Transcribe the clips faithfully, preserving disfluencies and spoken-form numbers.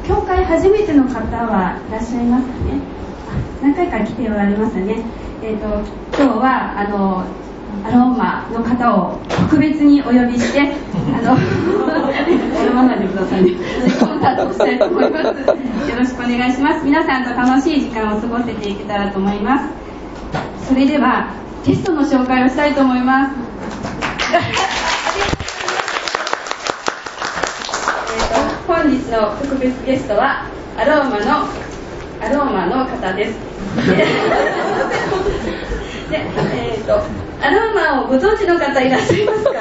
教会初めての方はいらっしゃいますかね。あ、何回か来ておられますね。えー、と今日はあのアローマの方を特別にお呼びしてあの謝らないでくださいね。コンサートをしたいと思います。よろしくお願いします。皆さんと楽しい時間を過ごせていけたらと思います。それではゲストの紹介をしたいと思います。本日の特別ゲストはアローマのアローマの方です。で、えーと、アローマをご存知の方いらっしゃいますか？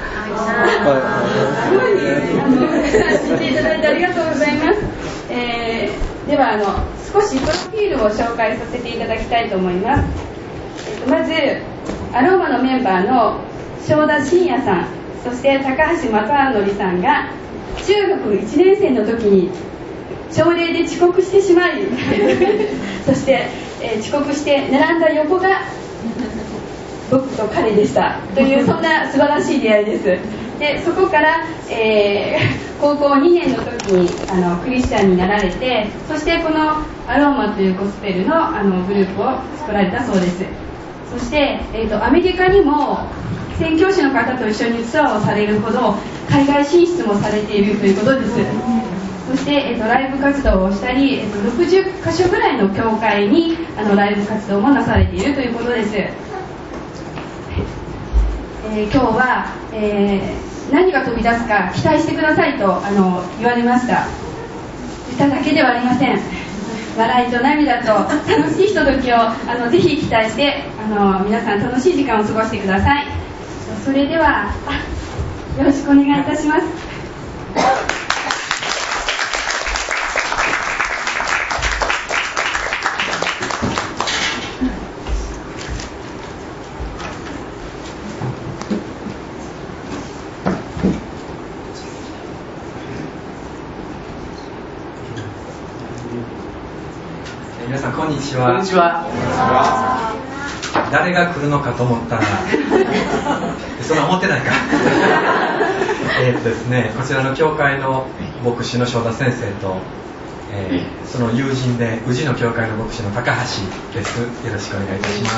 すごい、あのたくさん知っていただいてありがとうございます。えー、ではあの少しプロフィールを紹介させていただきたいと思います。えーと、まずアローマのメンバーの正田信也さん、そして高橋正則さんが中学いちねん生の時に朝礼で遅刻してしまいそして、えー、遅刻して並んだ横が僕と彼でしたというそんな素晴らしい出会いです。でそこから、えー、高校にねんの時にあのクリスチャンになられて、そしてこのアローマというゴスペル の, あのグループを作られたそうです。そして、えーと、アメリカにも宣教師の方と一緒にツアーをされるほど海外進出もされているということです。そして、えーと、ライブ活動をしたり、えーと、ろくじゅっかしょぐらいの教会にあのライブ活動もなされているということです。えー、今日は、えー、何が飛び出すか期待してくださいとあの言われました。歌だけではありません。笑いと涙と楽しいひとときをあのぜひ期待してあの皆さん楽しい時間を過ごしてください。それではよろしくお願いいたします。 皆さんこんにちは。 こんにちは。 誰が来るのかと思ったらそんな思ってないかえっとですねこちらの教会の牧師の正田先生と、えー、その友人で宇治の教会の牧師の高橋です。よろしくお願いいたします。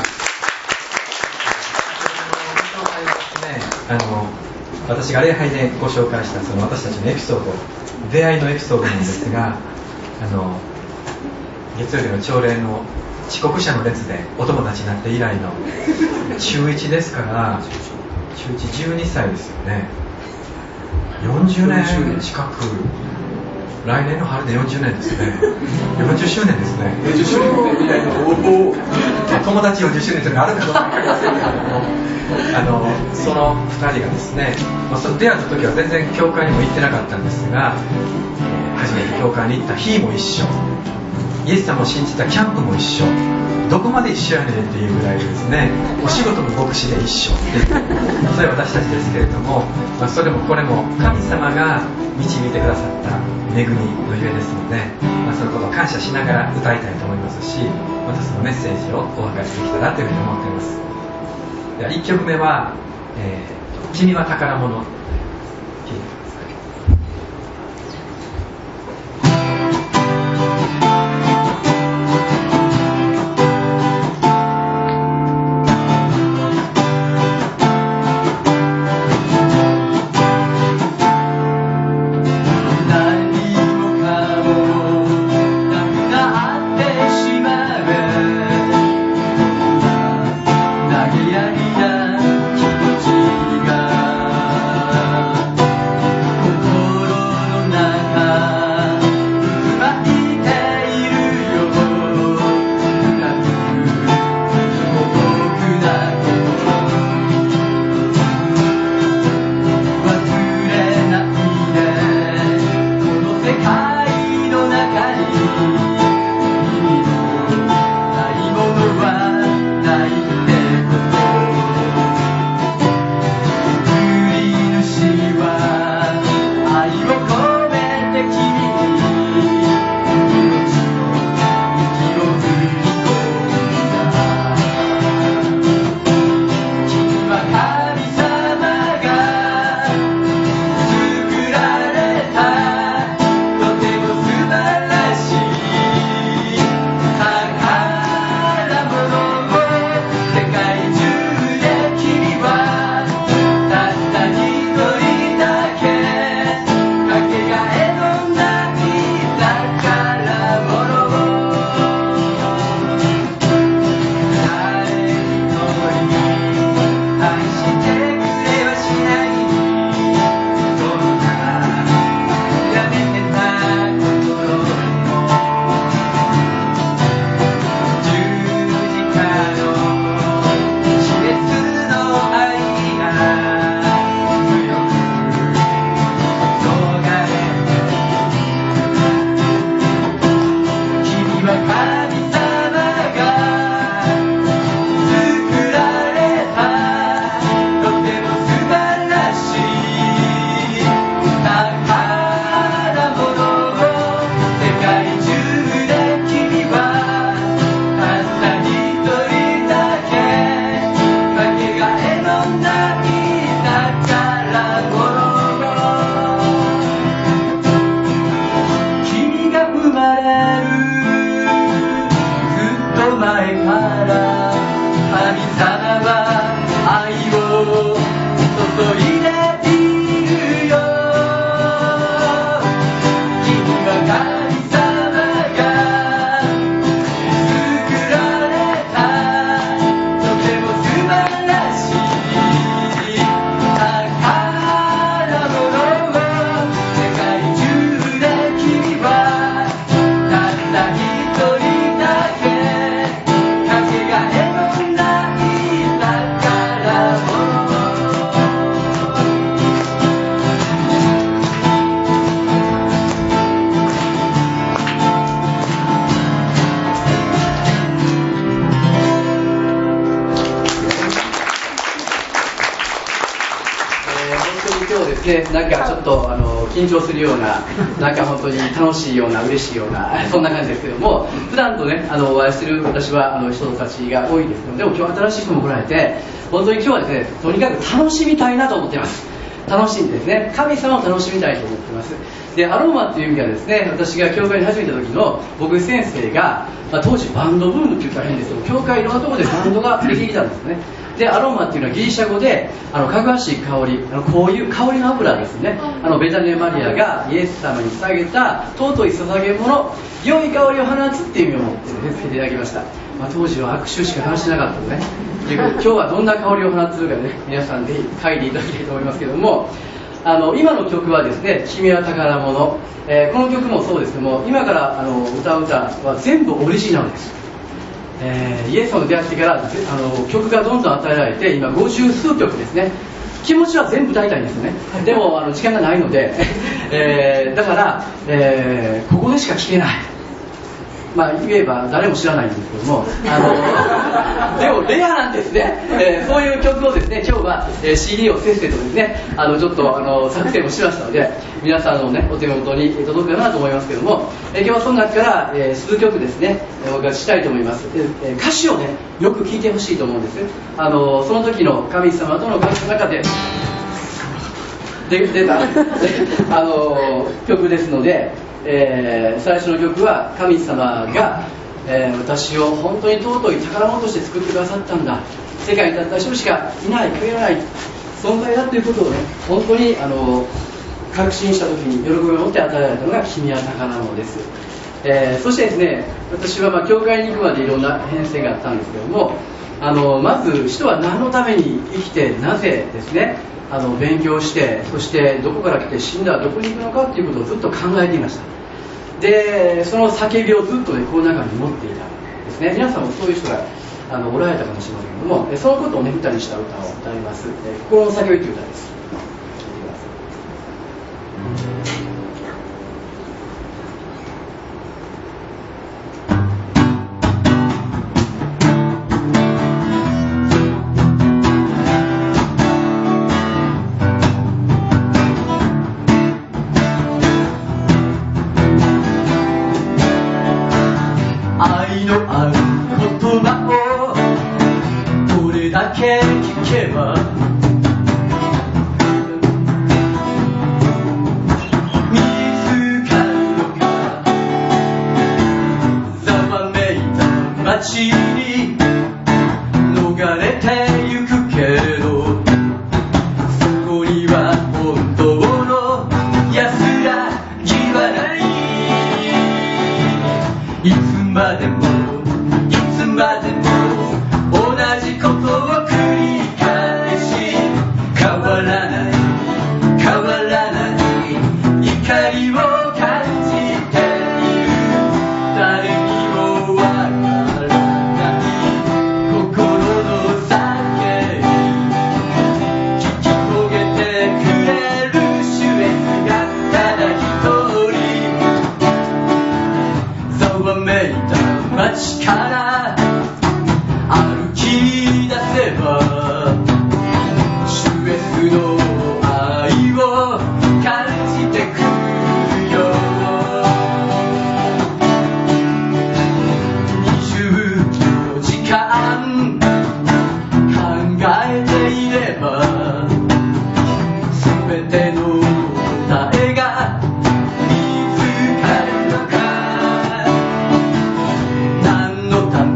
この教会はですね、あの私が礼拝でご紹介したその私たちのエピソード、出会いのエピソードなんですが、あの月曜日の朝礼の遅刻者の列でお友達になって以来の中いちですから、中いちじゅうにさいですよね。よんじゅうねん近く、来年の春でよんじゅうねんですね。よんじゅっしゅうねんですね。 よんじゅっしゅうねんみたいな友達よんじゅっしゅうねんというのがあるかどうか分かりませんけれども、あのそのふたりがですね、まあ、その出会った時は全然教会にも行ってなかったんですが、えー、初めて教会に行った日も一緒、イエス様を信じたキャンプも一緒、どこまで一緒やねんっていうぐらいですね、お仕事も牧師で一緒っていうそういう私たちですけれども、まあ、それもこれも神様が導いてくださった恵みのゆえですので、まあ、そのことを感謝しながら歌いたいと思いますし、またそのメッセージをお分かりできたらというふうに思っています。ではいっきょくめは、えー、君は宝物。 「 ね、なんかちょっとあの緊張するような、なんか本当に楽しいような、嬉しいような、そんな感じですけども、普段とね、あのお会いしてる私はあの人たちが多いですけど、でも今日新しい人も来られて、本当に今日はですね、とにかく楽しみたいなと思っています。楽しんでですね、神様を楽しみたいと思っています。で、アローマっていう意味ではですね、私が教会に始めた時の僕先生が、まあ、当時バンドブームって言ったら変ですけど、教会いろんなところでバンドができてきたんですね。で、アローマっていうのはギリシャ語で、あのかぐわしい香り、あのこういう香りの油ですね。あのベタニア・マリアがイエス様に捧げた尊い捧げ物、良い香りを放つっていう意味を持ってつけていただきました。まあ、当時は握手しか話してなかったのでね。ということで今日はどんな香りを放つかね、皆さんぜひ書いていただきたいと思いますけども、あの今の曲はですね、君は宝物、えー、この曲もそうですけども、今からあの歌う歌は全部オリジナルです。えー、イエス様と出会ってからあの曲がどんどん与えられて、今ごじゅう数曲ですね。気持ちは全部歌いたいんですよね。でもあの時間がないので、えー、だから、えー、ここでしか聴けない、まあ言えば誰も知らないんですけども、あのでもレアなんですね、えー、そういう曲をですね、今日は、えー、シーディー をせっせとですね、あのちょっとあの作成もしましたので、皆さんのねお手元に届くかなと思いますけども、えー、今日はその中から、えー、数曲ですね、お伺いしたいと思います。えー、歌詞をねよく聴いてほしいと思うんです。あのその時の神様との関係の中でで出たあの曲ですので、えー、最初の曲は神様が、えー、私を本当に尊い宝物として作ってくださったんだ、世界にたった一人しかいない、限らない存在だということをね、本当にあの確信した時に喜びを持って与えられたのが君は宝物です。えー、そしてですね、私はまあ教会に行くまでいろんな変遷があったんですけども、あのまず人は何のために生きて、なぜですね、あの勉強して、そしてどこから来て死んだらどこに行くのかということをずっと考えていました。で、その叫びをずっとねこの中に持っていたんですね。皆さんもそういう人があのおられたかもしれませんけども、そのことをね歌にした歌を歌います。心の叫びという歌です。 何のため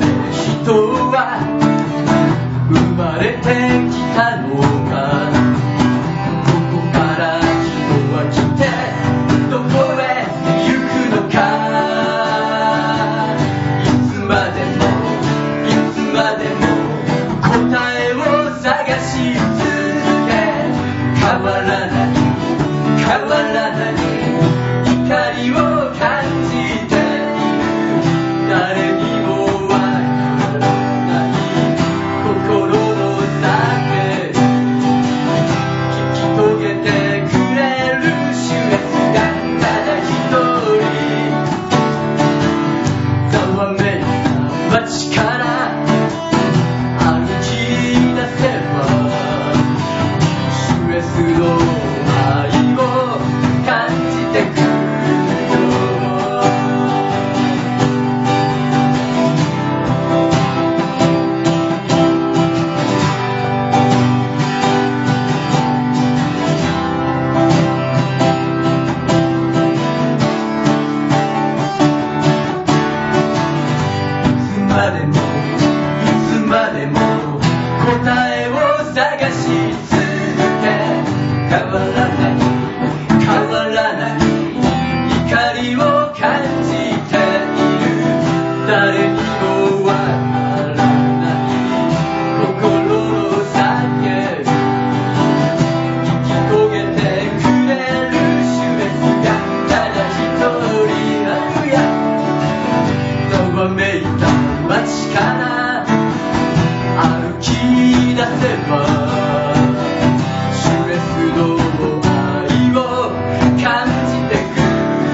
感じている誰にもわからない心の叫び聞き遂げてくれる主ですがただ一人あるやざわめいた街から歩き出せば主ですの愛を感じてくる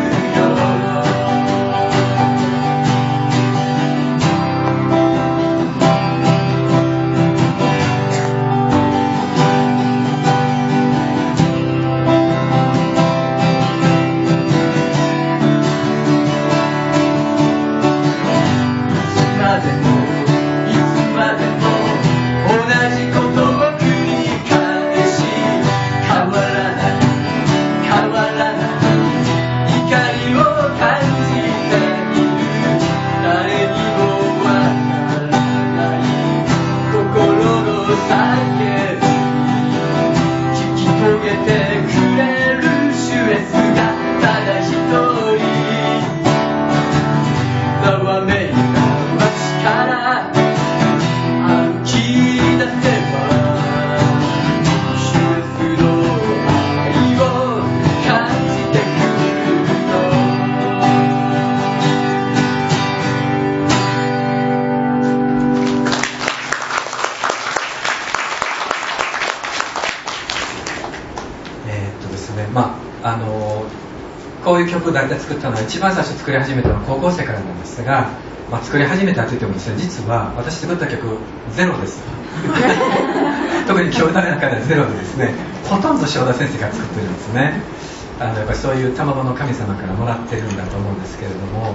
曲大体作ったのは一番最初作り始めたのは高校生からなんですが、まあ、作り始めたといってもですね実は私作った曲ゼロです特に兄弟の中ではゼロでですねほとんど正田先生が作ってるんですね。あのやっぱりそういう卵の神様からもらってるんだと思うんですけれども、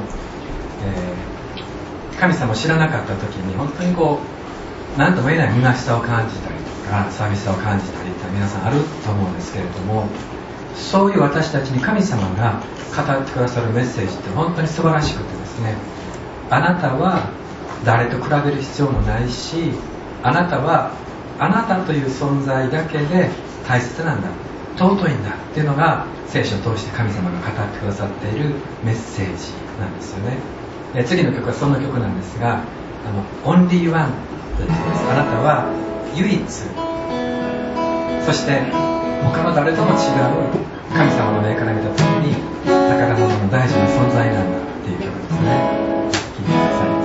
えー、神様を知らなかった時に本当にこう何とも言えない虚しさを感じたりとか寂しさを感じたりって皆さんあると思うんですけれども、そういう私たちに神様が語ってくださるメッセージって本当に素晴らしくてですね、あなたは誰と比べる必要もないし、あなたはあなたという存在だけで大切なんだ、尊いんだっていうのが聖書を通して神様が語ってくださっているメッセージなんですよね。え次の曲はその曲なんですが、あの Only One という曲です。あなたは唯一、そして他の誰とも違う神様の目から見た時に宝物の大事な存在なんだっていう曲ですね。聴いてください。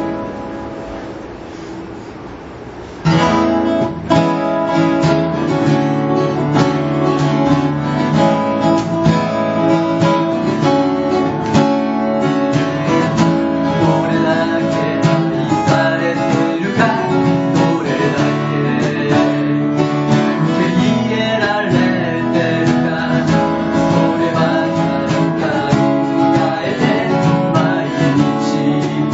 毎日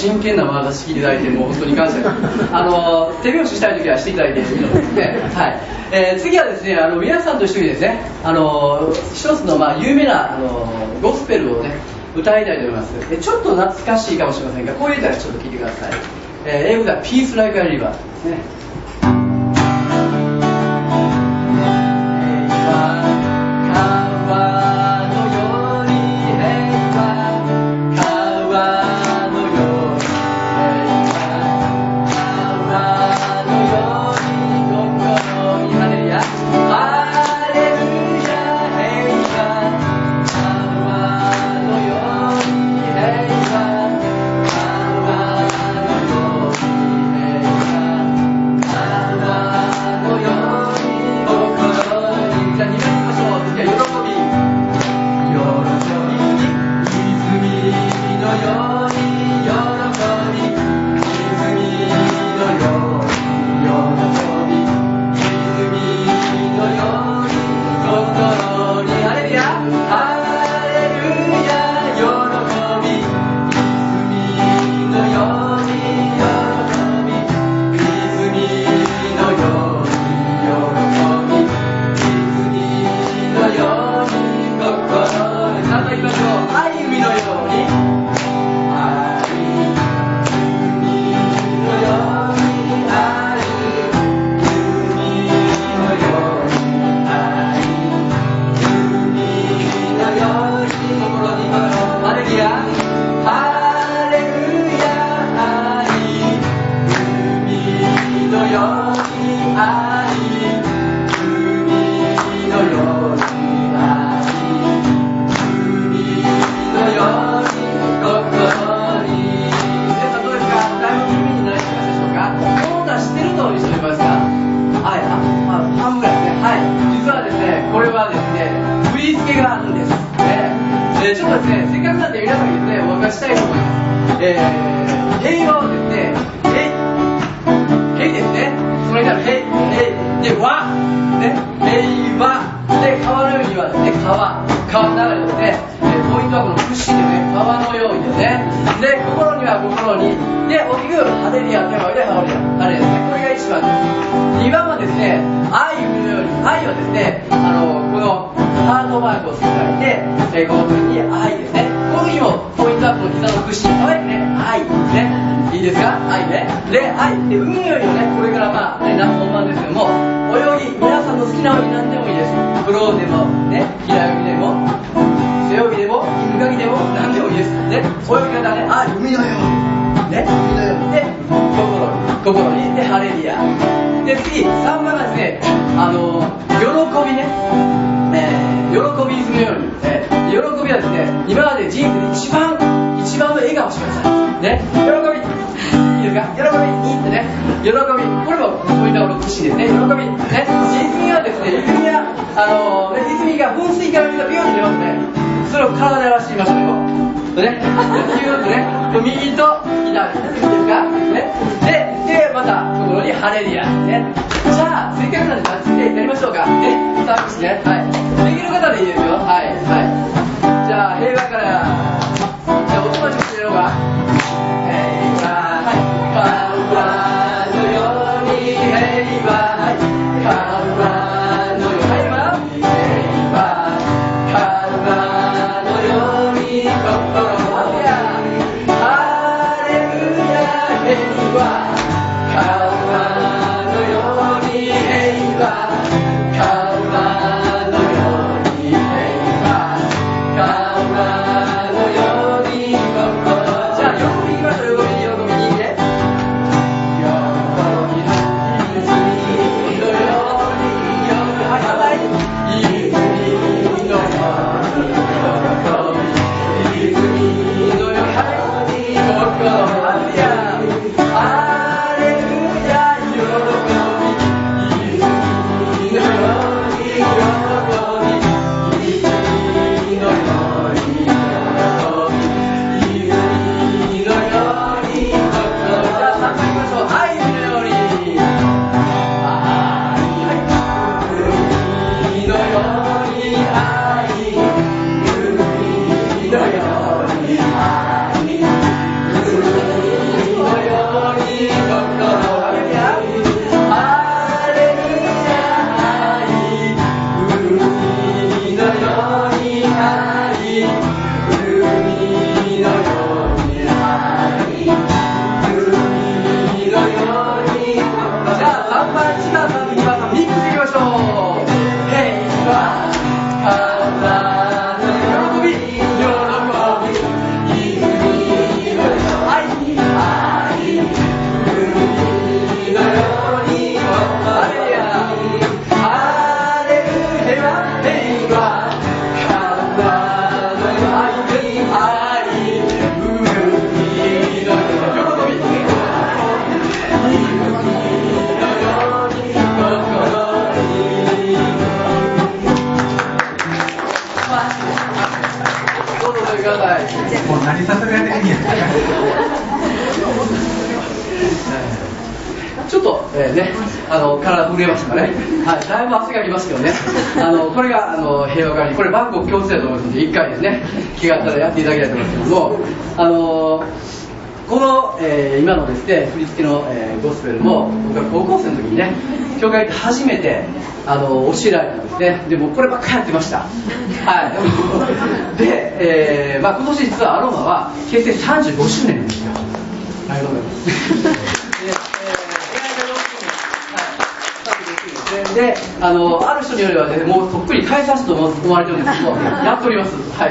真剣な眼差し聞いていただいて、もう本当に感謝です。あの手拍子したいときはしていただいていいのですね。はい。えー、次はですね、あの皆さんと一緒にですね、あの一つのまあ有名なあのゴスペルをね歌いたいと思います。えちょっと懐かしいかもしれませんが、こういう歌ちょっと聞いてください。えー、英語では Peace Like a River ですね。 Hey 何させられてるんやちょっと、えーね、あの体震えましたかね、はい、だいぶ汗がきますけどね、あのこれがあの平和会に、これバンコク共通だと思いますので、いっかいですね、気があったらやっていただきたいと思いますけども、あのこの、えー、今のですね振り付けの、えー、ゴスペルも僕は高校生の時にね、教会で初めてあの教えられたんですね。でもこればっかりやってました。はい。で、えーまあ、今年実はアロマは結成さんじゅうごしゅうねんなんですよ。ありがとうございます。で、あのある人によれば、ね、もうとっくに解散したと思われてるんですけど、やっております。はい。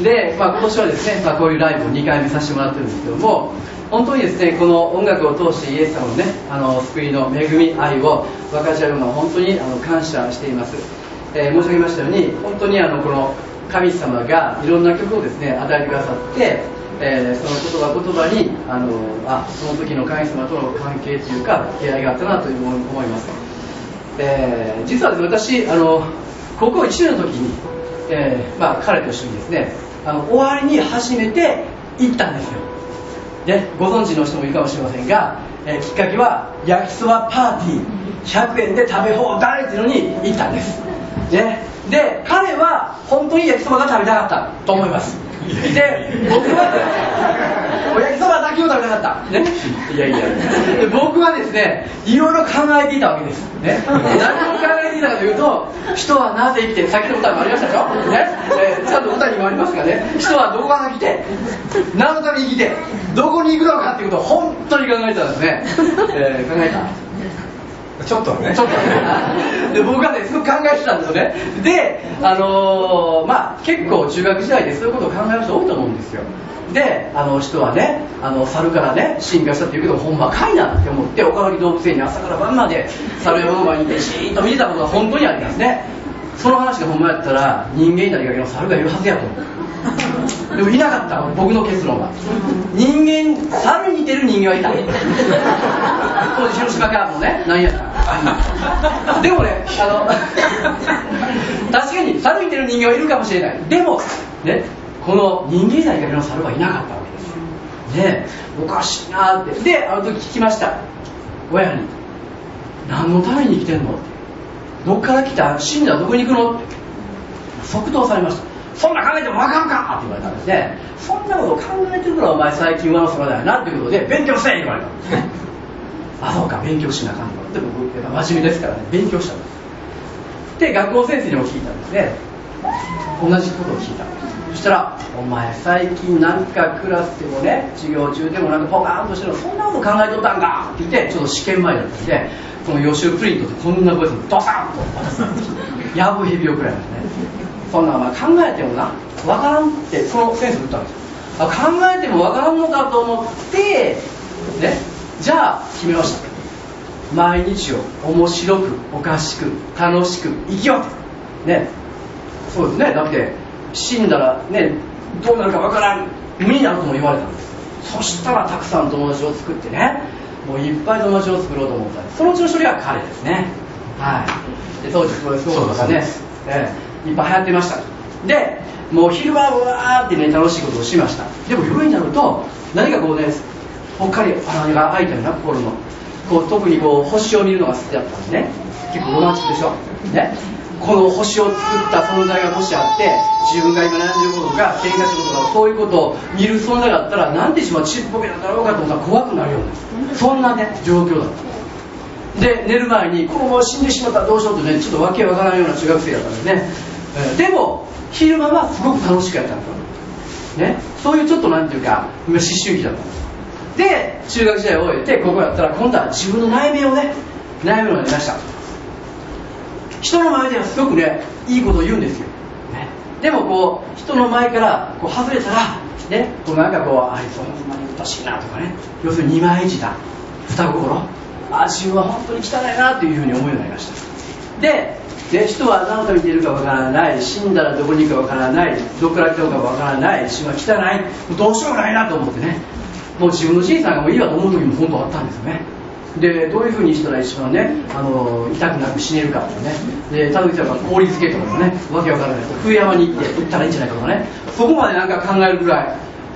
で、まあ、今年はですね、まあ、こういうライブをにかいめさせてもらってるんですけども、本当にですね、この音楽を通してイエス様のね、あの救いの恵み愛を分かち合うのは本当にあの感謝しています。えー、申し上げましたように、本当にあのこの神様がいろんな曲をですね与えてくださって、えー、その言葉言葉にあのあその時の神様との関係というか出会いがあったなという思います。えー、実はですね、私あの高校いちねんの時に、えーまあ、彼と一緒にですね、あの終わりに初めて行ったんですよ。で、ご存知の人もいるかもしれませんが、えー、きっかけは焼きそばパーティーひゃくえんで食べ放題っていうのに行ったんです、ね、で彼は本当に焼きそばが食べたかったと思います。で僕は焼きそばだけを食べたかった、ね、いやいやで僕はですねいろいろ考えていたわけです、ね、何を考えていたかというと、人はなぜ生きて、さっきの歌もありましたでしょ、ねえー、ちゃんと歌にもありますがね、人はどこから来て何のために生きてどこに行くのかっていうことを本当に考えたんですね、えー、考えたちょっとねちょっとねで僕はねすごく考えてたんですよね。で、あのー、まあ結構中学時代でそういうことを考える人多いと思うんですよ。で、あの人はね、あの猿からね進化したっていうけどほんまかいなって思って、岡崎動物園に朝から晩まで猿山の前にいてシーンと見てたことが本当にありますね。その話がほんまやったら人間になりかけの猿がいるはずやと。でもいなかった、僕の結論は。人間、猿に似てる人間はいた。当時広島からもね、何やったでもね、あの確かに猿に似てる人間はいるかもしれない。でもね、この人間になりかけの猿はいなかったわけですよ。ね、おかしいなって。で、あの時聞きました、親に。何のために生きてんのって、どっから来た、死んだらどこに行くのって即答されました。そんな考えても分かるかって言われたんですね。そんなことを考えてるからお前最近上の空だよなっていうことで勉強せえ言われたんですね。あ、そうか、勉強しなあかんのって僕やっぱ真面目ですからね、勉強したんです。で、学校先生にも聞いたんですね。同じことを聞いた。そしたら、お前最近なんかクラスでもね、授業中でもなんかポカーンとしてるの、そんなこと考えとったんかって言って、ちょっと試験前だったんで、この予習プリントでこんな声でドサンと渡すんです。やぶへびをくらいなんですね。そんなお前考えてもな分からんってその先生言ったんですよ。あ、考えても分からんのかと思ってね、じゃあ決めました。毎日を面白くおかしく楽しく生きようね。そうですね、だって死んだらねどうなるか分からん、無になるとも言われたんです。そしたらたくさん友達を作ってね、もういっぱい友達を作ろうと思ったんです。そのうちの一人が彼ですね。はい。で当時プロレスとかね、ええいっぱい流行ってました。で、もう昼間はうわーってね楽しいことをしました。でも夜になると何かこうねぽっかり穴が開いたような心のこう特にこう星を見るのが好きだったんですね。結構ロマンチックでしょ、ね、この星を作った存在がもしあって自分が今悩んでることとか喧嘩することとかそういうことを見る存在があったらなんでしまうちっぽけなんだろうかと思ったら怖くなるようなそんなね状況だった。で寝る前にこのまま死んでしまったらどうしようとねちょっとわけわからないような中学生だったんですね、えー、でも昼間はすごく楽しくやったんですよ、ね、そういうちょっとなんていうか思春期だったんです。で中学時代を終えてここやったら今度は自分の内面をね悩むのが出ました。人の前ではすごくねいいことを言うんですよ、ね、でもこう人の前からこう外れたらねこうなんかこうあいつほんまにうっとしいなとかね、要するに二枚舌二心、あ自分は本当に汚いなというふうに思うようになりました。で、で人は何のためにいるかわからない、死んだらどこに行くかわからない、どこから来たのかわからない、自分は汚い、どうしようもないなと思ってね、もう自分の人生がもういいわと思う時も本当あったんですよね。でどういうふうにしたら一番ねあの痛くなく死ねるかとかね、でたどり着いたら氷漬けとかねわけわからないと冬山に行って打ったらいいんじゃないかとかね、そこまでなんか考えるぐらい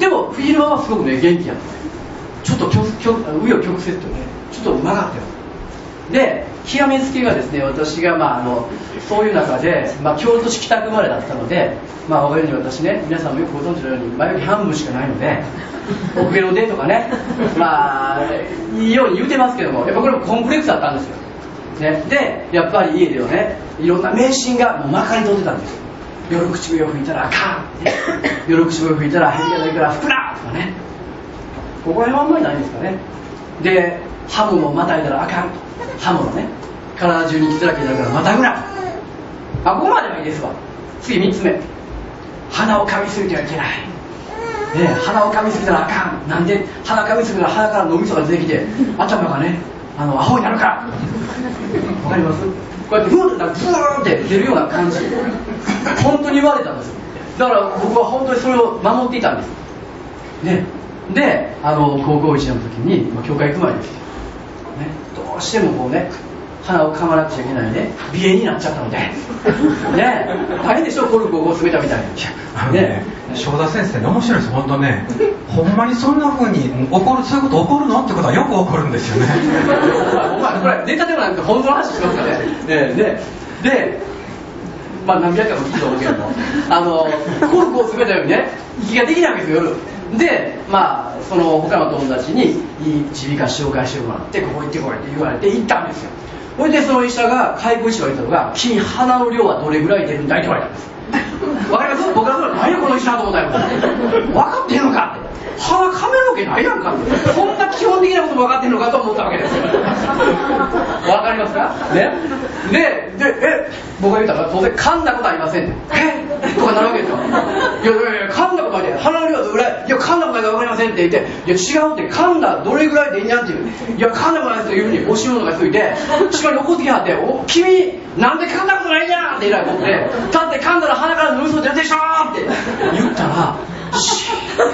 でも冬の間はすごくね元気やったね。ちょっと紆余曲折とねちょっと曲がってます。で極めつけがですね、私が、まあ、あのそういう中で、まあ、京都市北区生まれだったので、まあ、おかげで私ね、皆さんもよくご存知のように眉毛半分しかないので奥毛の出とかね、まあいいように言うてますけども、やっぱこれもコンプレックスだったんですよ、ね、でやっぱり家ではねいろんな迷信がもうまかり通ってたんですよ。夜口笛を吹いたらあかん、ね、夜口笛を吹いたら変がないから吹くなとかね、ここら辺はあんまりないんですかね。でハムもまたいだらあかんと、ハムのね体中に傷だらけになるからまたぐな、あここまではいいですわ。次みっつめ、鼻を噛みすぎてはいけない、ね、鼻を噛みすぎたらあかん、なんで鼻噛みすぎたら鼻から脳みそが出てきて頭がねあのアホになるからわかります？こうやってフーッとブーンって出るような感じ、本当に言われたんですよ。だから僕は本当にそれを守っていたんです、ね、であの高校いちねんの時に、まあ、教会行く前ですよ、ね、どうしてもこうね鼻を噛まなくちゃいけないね鼻炎になっちゃったのでね大変でしょ、コルクを詰めたみたいあのね、ね正田先生ね面白いです。本当ねほんまにそんな風に起こる、そういうこと起こるのってことはよく起こるんですよねお前これネタでもなくて本当の話しますからね。でででまあ何百回も聞いたと思うけどもあのコルクを詰めたようにね息ができないわけですよ夜で。まあその他の友達に耳鼻科紹介してもらってここ行ってこいって言われて行ったんですよ。それでその医者が介護医師が言ったのが、君鼻の量はどれぐらい出るんだいって言われたんです。わかります？僕はそれ何やこの医者だと思ったよ。分かってんのかって、鼻噛めるわけないやんかって、そんな基本的なことも分かってんのかと思ったわけですよ。わかりますかね。ででえ僕が言ったら当然噛んだことありませんってえとかなるわけですよ。いやいやいや噛んだことないで、鼻の量はどれぐらい、いや噛んだことないから分かりませんって言って、いや違うって、噛んだどれぐらいでいいんやっていう、いや噛んだことないですというふうにおし物がついてしまに怒ってきはって、お君なんで噛んだことないんやってえらいことで、だって噛んだら鼻からの嘘出るでしょって言ったらシ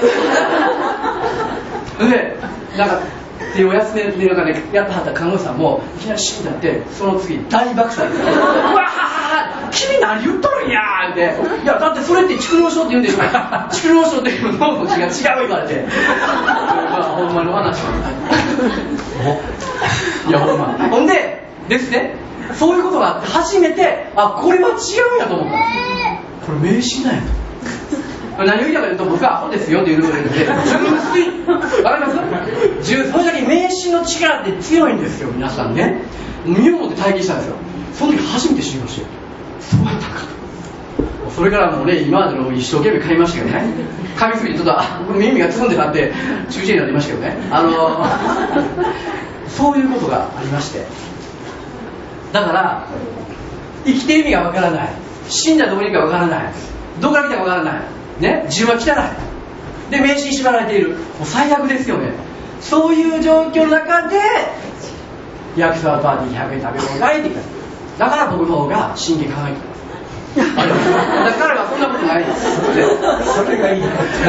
ーでなんかでお休みでなんかねやってはった看護師さんもいきなりシーンだって、その次大爆笑ですうわは君何言っとるんやって、いやだってそれって蓄膿症って言うんでしょ蓄膿症っていう脳の血が違う言われてまあほんまの話いやほんまほんでですね、そういうことがあって初めてあこれは違うんやと思った。これ迷信なんやと。何を言いたかというと、僕はアホですよということで純粋わかります？それだけ迷信の力って強いんですよ皆さんね。身をもって体験したんですよ。その時初めて知りましたよ。そうやったかと。それからもうね今までの一生懸命買いましたけどね、噛みすぎてちょっとあ耳がつんでなって中止になりましたけどね、あのそういうことがありまして、だから生きてる意味がわからない、死んだどこにいるかわからない、どこから来たかわからないね、自分は汚いで迷信縛られている、もう最悪ですよね。そういう状況の中で焼きそばパーティーひゃくえん食べ放題って言った。だから僕の方が真剣に考えてますだからはそんなことないですそれがいい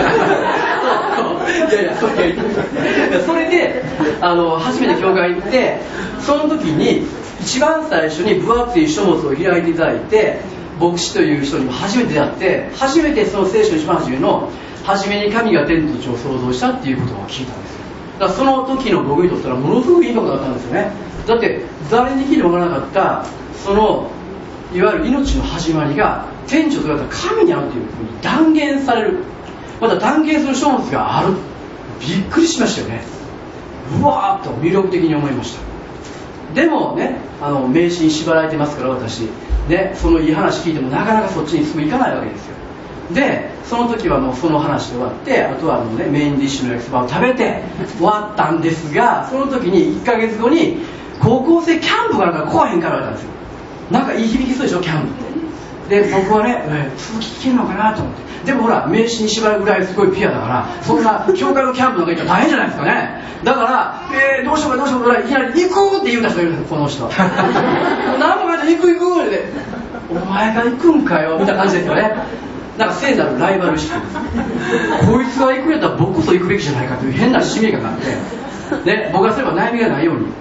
いやいやそれがいいそれであの初めて教会に行って、その時に一番最初に分厚い書物を開いていただいて、牧師という人にも初めて出会って、初めてその聖書の一番初めの初めに神が天と地を創造したっていうことを聞いたんですよ。だからその時の僕にとったらものすごくいいことだったんですよね。だって誰に聞いてもわからなかったそのいわゆる命の始まりが天地を作られた神にあるというふうに断言される、また断言する書物がある。びっくりしましたよね。うわーっと魅力的に思いました。でもね、あの迷信縛られてますから私ね、そのいい話聞いてもなかなかそっちにすぐ行かないわけですよ。でその時はもうその話で終わって、あとはもう、ね、メインディッシュの焼きそばを食べて終わったんですが、その時にいっかげつごに高校生キャンプがなんか来へんから言われたんですよ。なんかいい響きそうでしょキャンプって。で僕はね、えー、続き聞けるのかなと思って、でもほら迷信に縛られるぐらいすごいピュアだから、そんな教会のキャンプなんか行ったら大変じゃないですかね。だから、えー、どうしようかどうしようかいきなり行くって言うた人がいるんですよこの人何もか言って行く行くってお前が行くんかよみたいな感じですよね。なんか聖なるライバル意識です。こいつが行くんやったら僕こそ行くべきじゃないかという変な使命感があって、で僕がすれば悩みがないように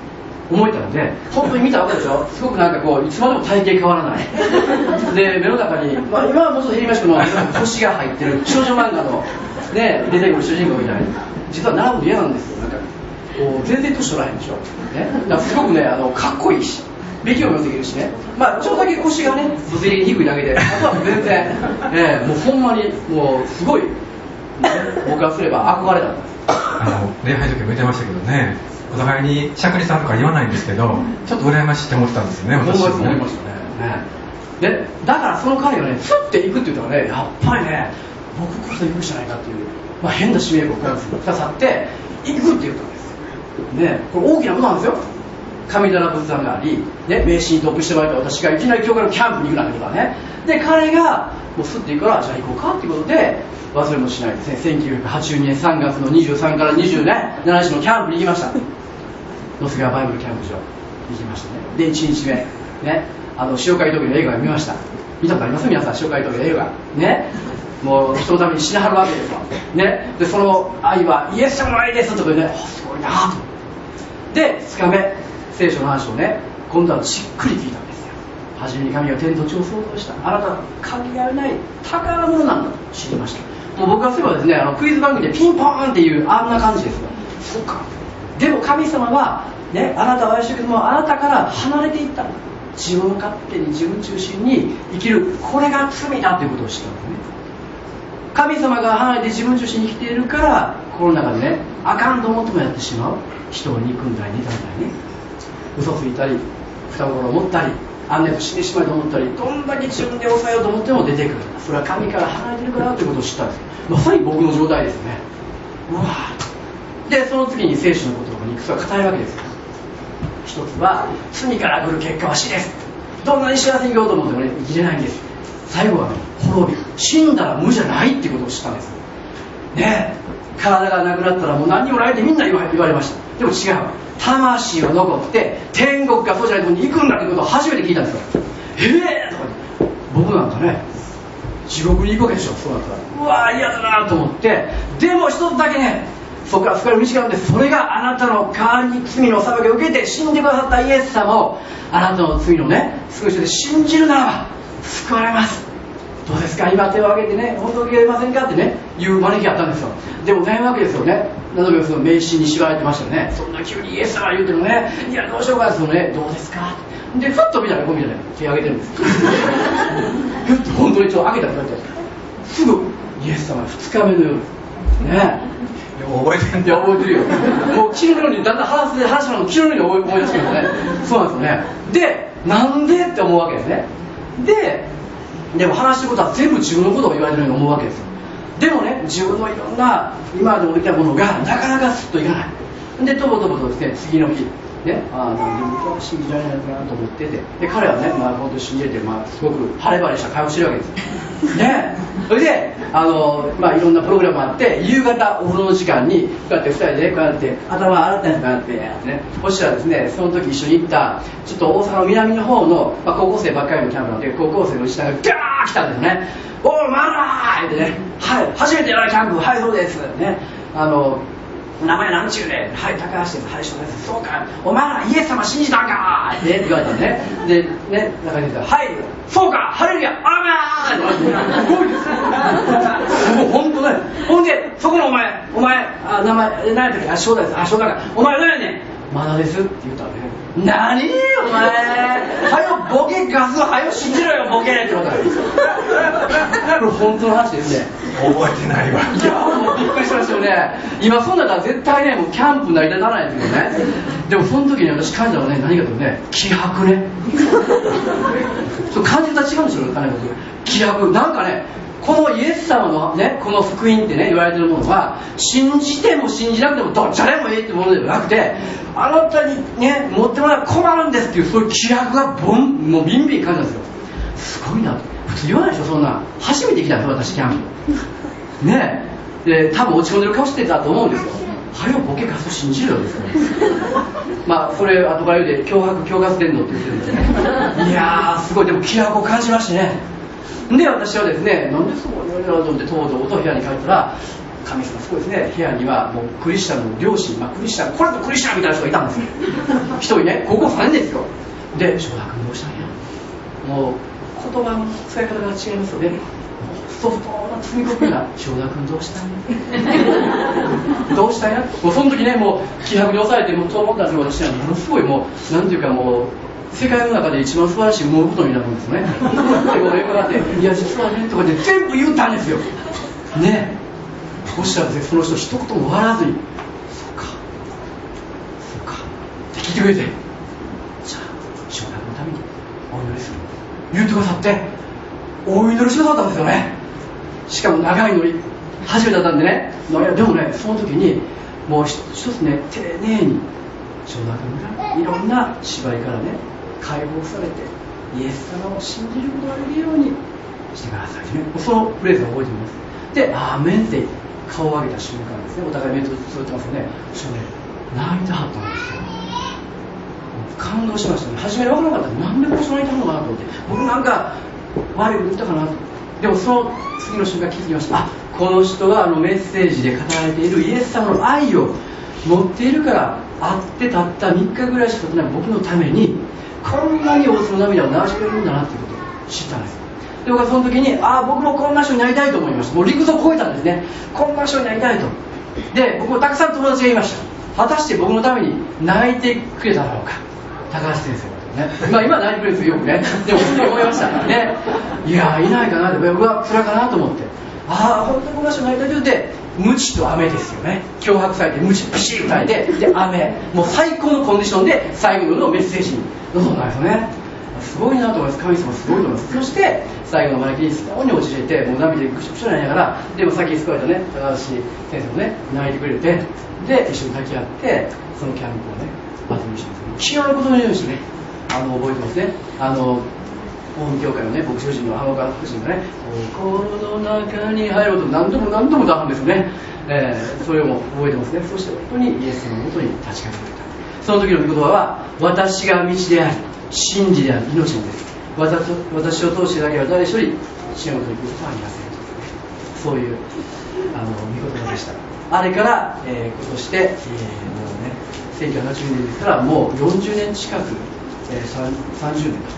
思えたので、本当に見たわけでしょ。すごくなんかこういつまでも体型変わらないで、目の中に、まあ、今はもうちょっと減りましたけど星が入ってる少女漫画の、ね、出てくる主人公みたいに実は並ぶの嫌なんですよ。なんかこう全然年取らへんでしょ、ね、だからすごくね、あのかっこいいしべきを寄せてるしね、まあ、ちょっとだけ腰がね物理的に低いだけで、あとは全然、えー、もうほんまにもうすごい、ね、僕からすれば憧れだったんです。 あの礼拝の時も言ってましたけどね、お互いにしゃくりさんとか言わないんですけど、ちょっと羨ましいって思ってたんですよね、私はね。 思いましたね。で、だからその彼がね、ふって行くって言ったらね、やっぱりね、僕こそ行くじゃないかっていう、まあ、変な使命感がくださって、行くって言ったんですよ。ね、これ大きなことなんですよ。神棚仏壇があり、ね、迷信にトップしてもらった私がいきなり教会のキャンプに行くなんてことはね。で、彼がもうすって行くから、じゃあ行こうかっていうことで、忘れもしないですね、せんきゅうひゃくはちじゅうにねんさんがつのにじゅうさんからにじゅうしちにちのキャンプに行きました。野瀬川バイブルキャンプ場行きましたね。で、いちにちめ、ね、あの塩貝峠の映画を見ました。見たことあります皆さん、塩貝峠の映画ね。もう人のために死なはるわけですよ、ね、でその愛はイエス様の愛ですとかね、すごいなと。でふつかめ、聖書の話をね、今度はじっくり聞いたんですよ。初めに神が天と地を創造した、あなたは限りない宝物なんだと知りました。もう僕がすればですね、あのクイズ番組でピンポーンっていうあんな感じですよ。そうか、でも神様は、ね、あなたを愛してるけども、あなたから離れていったんだ。自分勝手に自分中心に生きる、これが罪だということを知ったんですね。神様が離れて自分中心に生きているから、この中でね、あかんと思ってもやってしまう、人を憎んだり妬んだりね、嘘ついたり双心を持ったり、あんねと死んでしまいと思ったり、どんだけ自分で抑えようと思っても出てくる。それは神から離れているからということを知ったんです。まさに僕の状態ですね。うわで、その次に聖書の言葉にいくつか語るわけですよ。一つは、罪から来る結果は死です。どんなに幸せに生きようと思ってもね、生きれないんです。最後は、ね、滅び、死んだら無じゃないっていうことを知ったんですね。え、体がなくなったらもう何にもないってみんな言われました。でも違う、魂は残って天国かそうじゃないところに行くんだってことを初めて聞いたんですよ。えーとか、僕なんかね、地獄に行くわけでしょ。そうなったらうわー嫌だなと思って、でも一つだけね、そこから深い道があるんです。それがあなたの代わりに罪の裁きを受けて死んでくださったイエス様を、あなたの罪のね救い主で信じるならば救われます。どうですか、今手を挙げてね、本当に受けれませんかってね言う招きがあったんですよ。でもないわけですよね。何度かその迷信に縛られてましたよね。そんな急にイエス様言うてもね、いやどうしようかですよね。どうですかで、ふっと見たらこう見たら手を挙げてるんですふっと本当にちょっと開けたらこうやってすぐイエス様ふつかめの夜ね、 覚えてるんだ。 いや覚えてるよ。もう昨日のようにだんだん話す話すのも昨日のように思い出すけどね。そうなんですよね。で、なんでって思うわけですね。で、でも話してることは全部自分のことを言われてるように思うわけですよ。でもね、自分のいろんな今まで置いたものがなかなかスッといかない。で、とぼとぼとですね、次の日ね、ああ、なんで僕は信じられないかなと思ってて、で彼はね、まあ本当に信じれて、まあすごく晴れ晴れした会話をしてるわけですね。それで、あのまあいろんなプログラムがあって、夕方お風呂の時間にこうやってふたりでね、こうやって頭洗ったりとかやってね、そしたらですね、その時一緒に行ったちょっと大阪の南の方の、まあ、高校生ばっかりのキャンプなので、高校生の下がガーッ来たんですね。おーマラーってね、はい、初めてやるキャンプ、はいそうですね、あの名前なんちゅうねん、はい高橋です、はいそうです、そうか、お前らイエス様信じたんかって言われたんね。でね、中に言ったら、はいそうか、ハレルヤアーメンってすごいですもう本当ね。ほんでそこのお前お前あ名前何やったっけ、あ正代です、あ正代か、お前何やねん、まだですって言ったらね、何お前はよボケガスはよ信じろよボケって言われたんですよ。これ本当の話ですね。 覚えてないわ。 いやもうびっくりしましたよね。今そんなのは絶対ね、もうキャンプになりたらないですけどね。でもその時に私感じたのはね、何かというとね、気迫ね。そう感じたら違うんですよね、金子君。気迫なんかね、このイエス様のね、この福音ってね言われてるものは、信じても信じなくてもどっちでもいいってものではなくて、あなたにね持ってもらえば困るんですっていう、そういう気迫がボンもうビンビン感じたんですよ。すごいなと。普通言わないでしょ、そんな。初めて来たんですよ私キャンプねえ。で多分落ち込んでる顔してたと思うんですよ。はよボケガス信じるよですね。まあそれ後から言うで脅迫恐喝伝道って言ってるんですね。いやーすごい、でも気迫を感じましてね。で私はですね、なんでそう言われるのと思ってとうとうと部屋に帰ったら、 神様すごいですね。部屋にはもうクリスチャンの両親、まあ、クリスチャンこれとクリスチャンみたいな人がいたんですよ。一人ね高校さんねんですよ。で翔太君どうしたんや、もう言葉の使い方が違いますよね。ソフトな積み込みが翔太君どうしたんやどうしたんや、もうその時ねもう気迫に抑えてもうと思ったんですよ。私はものすごいもうなんていうかもう世界の中で一番素晴らしい思うことになるんですね。でこう英語があっていや実はねとかで全部言ったんですよね。そしたらその人一言も笑わずにそうかそうかって聞いてくれて、じゃあ翔太君のためにお祈りする言ってくださってお祈りしてくださったんですよね。しかも長いのに初めてだったんでね。いやでもねその時にもう一つね丁寧に翔太君がいろんな芝居からね解放されてイエス様を信じることができるようにしてくださいね。そのフレーズを覚えています。でアーメンって顔を上げた瞬間ですね、お互い目とつぶってますよね。そしてね泣いてはったんですよ。感動しましたね。初めに分からなかった。なんでこう泣いたのかなと思って、僕なんか悪いこと言ったかなと。でもその次の瞬間気づきました。あ、この人があのメッセージで語られているイエス様の愛を持っているから会ってたったみっかぐらいしか経ってない僕のためにこんなに大粒の涙を流してくれるんだなっていうことを知ったんです。で僕はその時にああ僕もこんな人になりたいと思いました。もう理屈を超えたんですね。こんな人になりたいと。で僕もたくさん友達がいました。果たして僕のために泣いてくれただろうか。高橋先生ね、まあ今は泣いてくれるんですよよくね。でも普通に思いましたね。いやいないかなって僕は辛かなと思って、ああ本当にこんな人になりたいと言ってムチと雨ですよね。脅迫されてムチピシッと泣いてで雨、もう最高のコンディションで最後のメッセージに臨んだんですよね。すごいなと思います。神様すごいと思います。そして最後の招きに素直に落ちていてもう涙でぐしょぐしょになりながら、でもさっき救われたね高橋先生もね泣いてくれて、で一緒に抱き合ってそのキャンプをね後にします。昨日のことのようにしてねあの覚えてますね。あの大見教会のね牧師夫人の浜岡夫人がね心の中に入ろうと何度も何度も歌うんですよね、えー、それをも覚えてますね。そして本当にイエス様のもとに立ち返ってくれた。その時の御言葉は私が道であり真理であり命もです。私を通してだけは誰一人死を取り組むことはありません。そういうあの御言葉でした。あれから、えー、今年で、えー、もうねせんきゅうひゃくはちじゅうねんですからもうよんじゅうねん近く、えー、さんじゅうねんか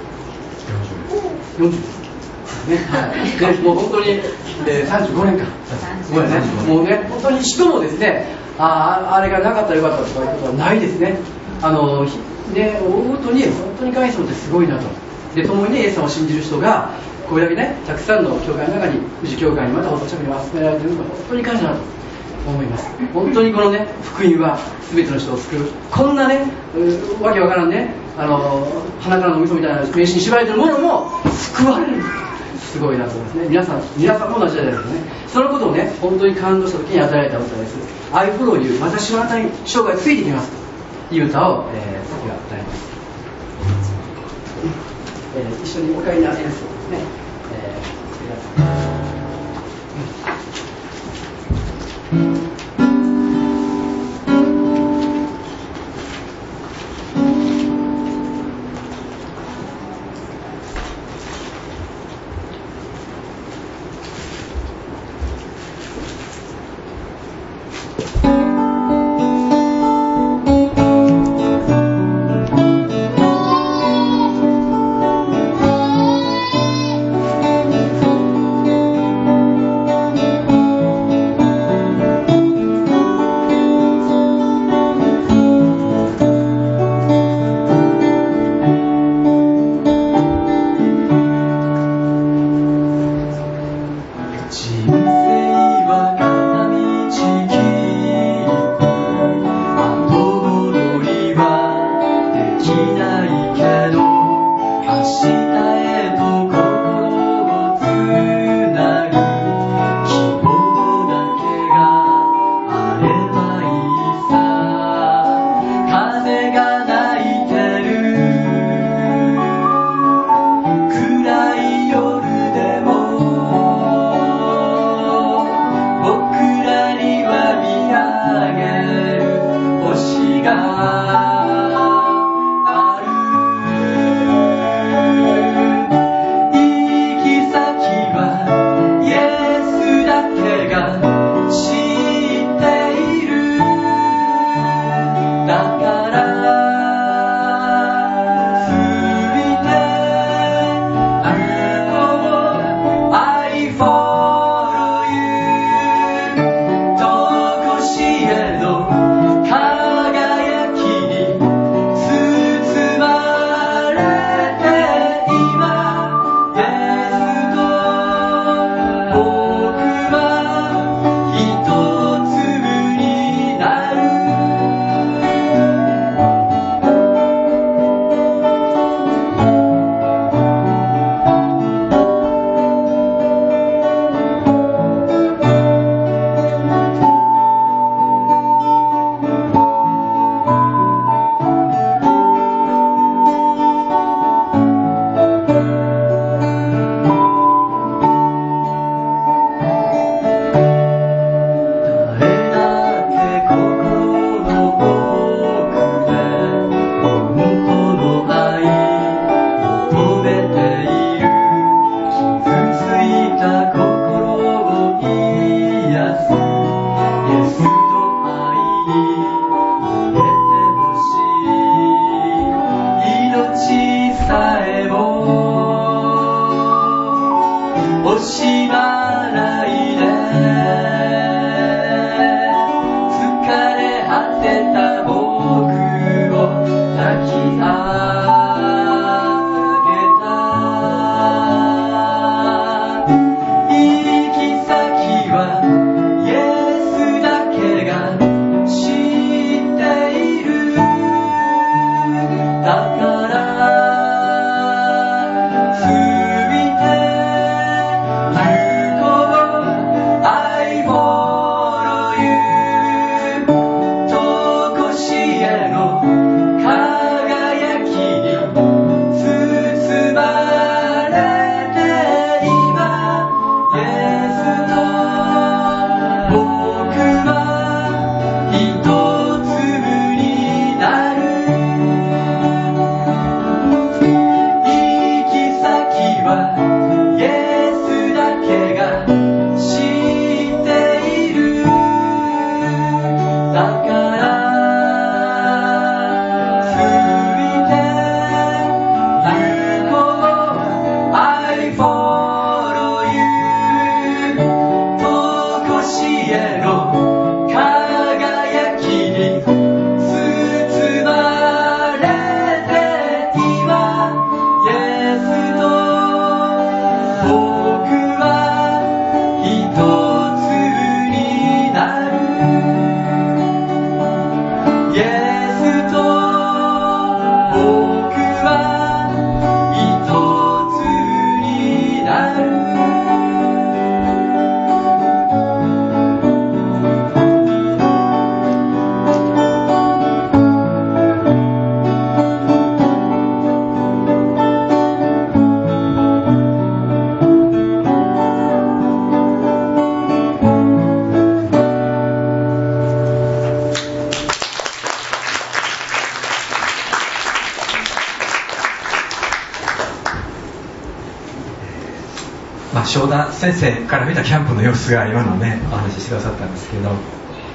よんじゅうねんですね、はい、でもう本当に、えー、さんじゅうごねんかごめんね、もうね本当に一度もですね あ, あれがなかったらよかったとかいうことはないですね。あのね追うごとに本当に神様ってすごいなと。で共にねイエス様を信じる人がこれだけねたくさんの教会の中に富士教会にまたお近くに集められているのが本当に感謝だと思います。本当にこのね福音は全ての人を救う。こんなねわけわからんねあの鼻からの味噌みたいな名刺に縛られているものも救われる。すごいなと思いますね。皆さん皆さんも同じじゃないですかね。そのことをね本当に感動した時に与えられた歌です。I follow you 私はあなたに生涯ついてきますという歌を、えー、先は歌います、えー、一緒にお帰りな演奏ですね、えーうんある惜しまないで疲れ果てた僕を抱き上げた行き先はイエスだけが知っているだから正田先生から見たキャンプの様子が今のねお話ししてくださったんですけど、あの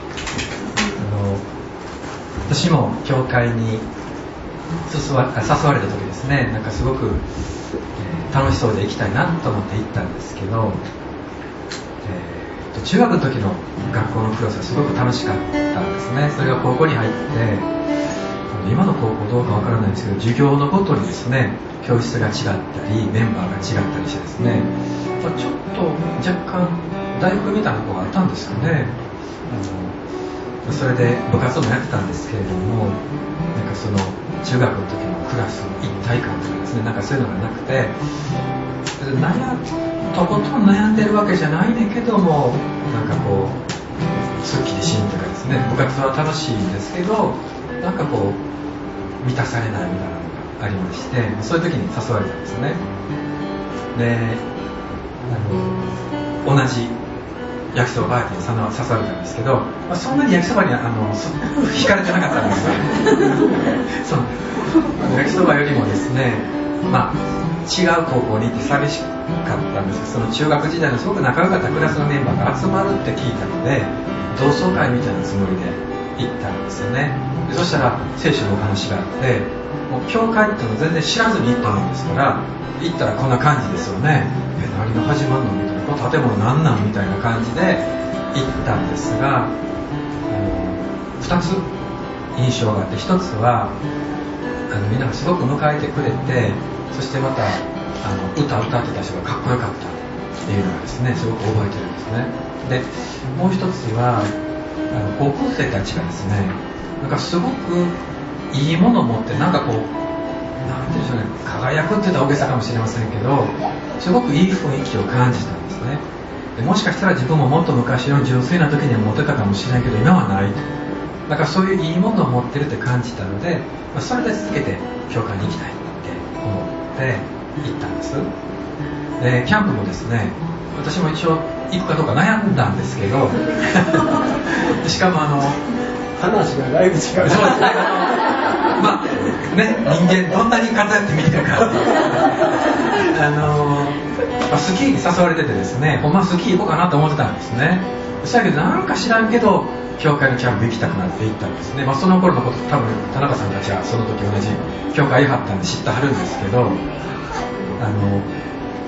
私も教会に誘わ、誘われた時ですね、なんかすごく、えー、楽しそうで行きたいなと思って行ったんですけど、えー、中学の時の学校のクラスはすごく楽しかったんですね。それが高校に入って今の高校どうかわからないんですけど、授業のごとにですね教室が違ったりメンバーが違ったりしてですね、ちょっと若干大学みたいな子があったんですよね。あのそれで部活もやってたんですけれども、なんかその中学の時のクラスの一体感とかですね、なんかそういうのがなくて、悩とことん悩んでるわけじゃないねんけども、なんかこうすっきりしんというかですね、部活は楽しいんですけどなんかこう満たされないみたいなのがありまして、そういう時に誘われたんですね。であの同じ焼きそばパーティーに誘われたんですけど、まあ、そんなに焼きそばにあのすごく惹かれてなかったんですよその焼きそばよりもですね、まあ、違う高校に行って寂しかったんですけど、その中学時代のすごく仲良かったクラスのメンバーが集まるって聞いたので、同窓会みたいなつもりで行ったんですよね。でそしたら聖書のお話があって、もう教会っていうの全然知らずに行ったもんですから、行ったらこんな感じですよね。え何が始まるのみたいな、この建物なんなんみたいな感じで行ったんですが、あのふたつ印象があって、ひとつはあのみんながすごく迎えてくれて、そしてまたあの歌を歌ってた人がかっこよかったっていうのがですねすごく覚えてるんですね。でもう一つはあの高校生たちがですね、なんかすごくいいものを持って、なんかこうなんていうんでしょうね、輝くって言ったら大げさかもしれませんけど、すごくいい雰囲気を感じたんですね。でもしかしたら自分ももっと昔の純粋な時には持ってたかもしれないけど今はないと、だからそういういいものを持ってるって感じたので、まあ、それで続けて教会に行きたいって思って行ったんです。でキャンプもですね、私も一応行くかどうか悩んだんですけどしかもあの話がだいぶ違う。そうですね。 まあね、人間どんなに偏って見てるかあの、まあ、スキーに誘われててですね、ほんまスキー行こうかなと思ってたんですね。そやけどなんか知らんけど教会のキャンプ行きたくなって行ったんですね。まあ、その頃のこと多分田中さんたちはその時同じ教会行はったんで知ってはるんですけど、あの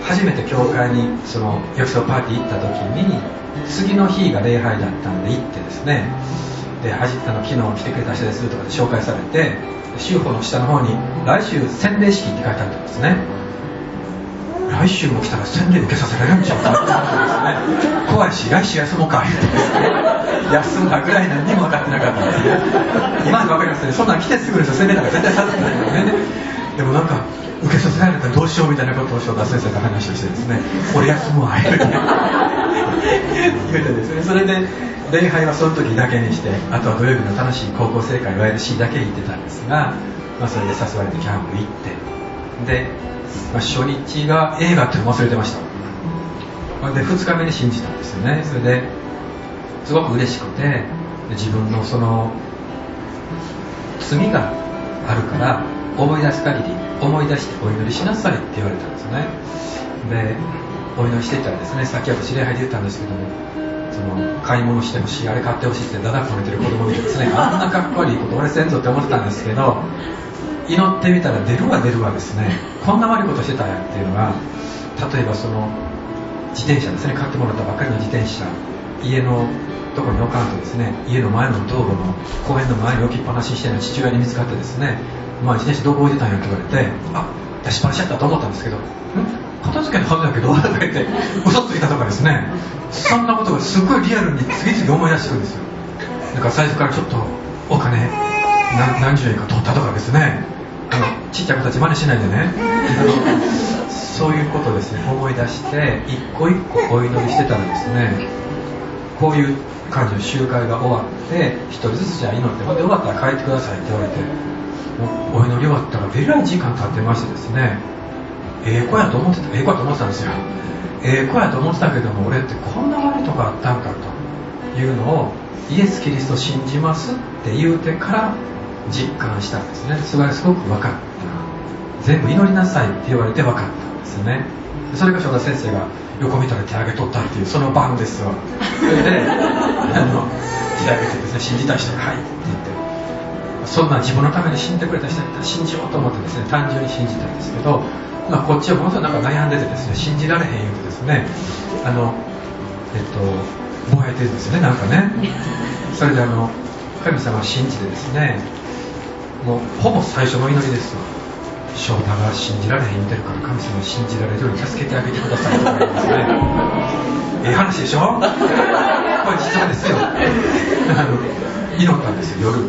初めて教会にその浴槽パーティー行った時に次の日が礼拝だったんで行ってですね、ではじあの昨日来てくれた人ですとかで紹介されて、週報の下の方に来週洗礼式って書いてあったんですね。来週も来たら洗礼受けさせられるんでしょうかってですね、怖いし来週休もうか休んだぐらい何にも分かってなかったんですね。今で分かりますね。そんなん来てすぐの人洗礼なんか絶対させてないからね。でもなんか受けさせられたらどうしようみたいなことを正田先生と話をしてですね、俺休むわ言うて言うてですね、それで礼拝はその時だけにして、あとは土曜日の楽しい高校生会 ワイエルシー だけ行ってたんですが、まあ、それで誘われてキャンプ行って、で、まあ、初日が映画っていうのを忘れてました。でふつかめに信じたんですよね。それですごく嬉しくて、自分のその罪があるから思い出す限り思い出してお祈りしなさいって言われたんですね。でお祈りしていたらですね、さっき私礼拝で言ったんですけども、その買い物してほしい、あれ買ってほしいってだだこねてる子供見てですね、あんなかっこいいこと俺せんぞって思ってたんですけど、祈ってみたら出るわ出るわですね、こんな悪いことしてたんやっていうのが、例えばその自転車ですね、買ってもらったばっかりの自転車、家のところに置かんとですね、家の前の道路の公園の前に置きっぱなしにしてるの父親に見つかってですね、まあ、自転車どこ置いてたんやって言われて、あ、出しっぱなしやったと思ったんですけど、ん片付けのはずだけどとか言って嘘ついたとかですね、そんなことがすごいリアルに次々思い出してくるんですよ。だから最初からちょっとお金 何, 何十円か取ったとかですね、あのちっちゃい子たち真似しないでね、そういうことですね、思い出して一個一個お祈りしてたらですね、こういう感じの集会が終わって一人ずつじゃあ祈って、ほんで終わったら帰ってくださいって言われて、お祈り終わったらえらい時間経ってましてですね、ええ子やと思ってた、ええ子やと思ってたんですよ。ええ子やと思ってたけども、俺ってこんな悪いとこあったんかというのを、イエス・キリスト信じますって言うてから実感したんですね。それがすごく分かった。全部祈りなさいって言われて分かったんですね。それが正田先生が横見たら手挙げとったっていうその晩ですよ。それであの手挙げてですね、信じた人がはいって言って、そんな自分のために死んでくれた人だったら信じようと思ってですね、単純に信じたんですけど、まあ、こっちはものすごいなんか悩んでてですね、信じられへん言うとですね、あのえっとぼやいてるんですよね、なんかね。それであの神様を信じてですね、もうほぼ最初の祈りですよ。翔太が信じられへん言ってるから神様を信じられるように助けてあげてくださいとか言うんですね。ええ話でしょこれ実はですよあの祈ったんですよ、夜。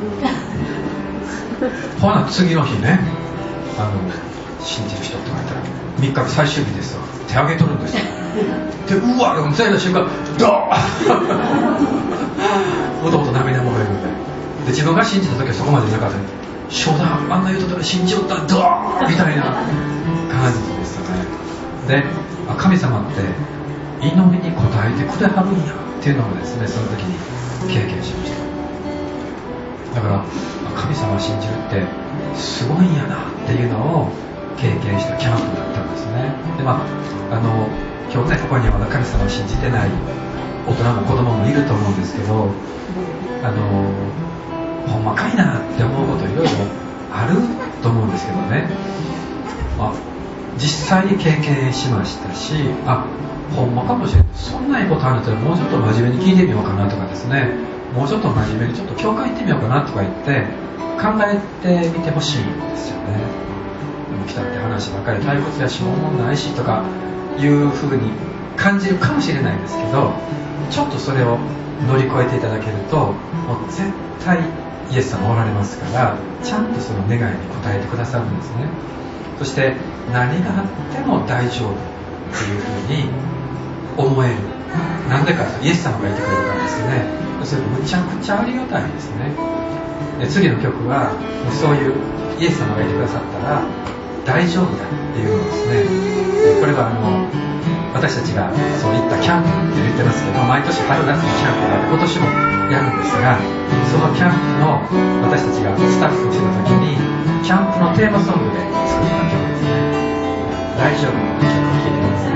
ほな次の日ね、あの信じる人って言われたらみっかめ最終日ですよ、手挙げとるんですよ。でうわっ最後の瞬間ドーンもともと涙もろいので、で自分が信じた時はそこまでなかったのに、翔太あんな言うとったら信じよったドーンみたいな感じですよね。で神様って祈りに応えてくれはるんやっていうのをですね、その時に経験しました。だから神様を信じるってすごいんやなっていうのを経験したキャンプだったんですね。で、まあ、あの今日ね、ここにはまだ神様を信じてない大人も子供もいると思うんですけど、あのほんまかいなって思うこといろいろあると思うんですけどね、まあ、実際に経験しましたし、あ、ほんまかもしれない、そんないいことあるんだったらもうちょっと真面目に聞いてみようかなとかですね、もうちょっと真面目にちょっと教会行ってみようかなとか言って考えてみてほしいんですよね。でも来たって話ばっかり退屈やしもんないしとかいう風に感じるかもしれないんですけど、ちょっとそれを乗り越えていただけるともう絶対イエス様おられますから、ちゃんとその願いに応えてくださるんですね。そして何があっても大丈夫っていう風に思える。なんでかとイエス様がいてくれるからですね。それむちゃくちゃありがたいですね。で次の曲はそういうイエス様がいてくださったら大丈夫だっていうのですね。これはあの私たちがそういったキャンプって言ってますけど、毎年春夏にキャンプがあって今年もやるんですが、そのキャンプの私たちがスタッフをしてた時にキャンプのテーマソングで作った曲ですね。大丈夫な曲を聴いてください。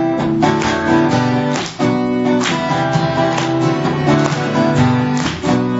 「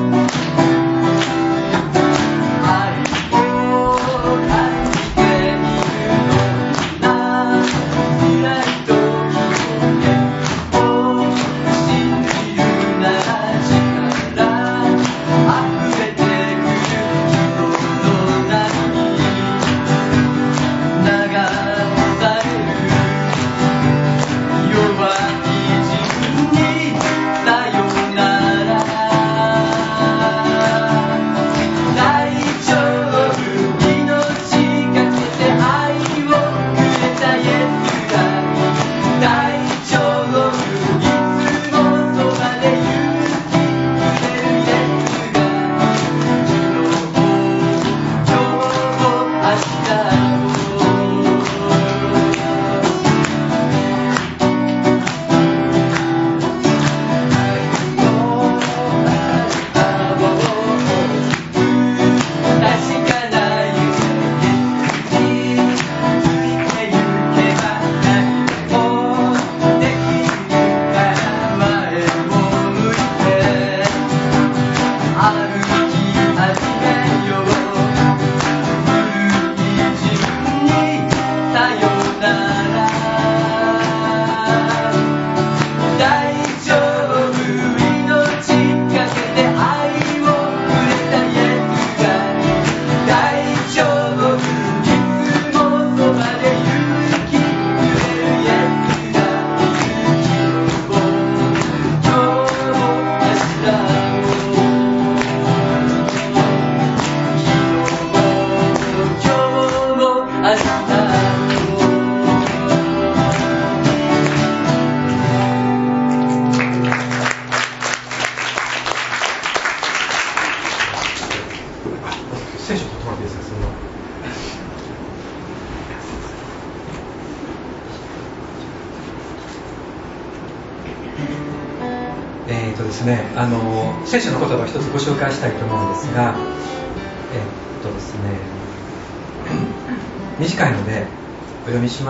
えーとですね、あの聖書の言葉を一つご紹介したいと思うんですが、えーとですね、短いのでお読みします。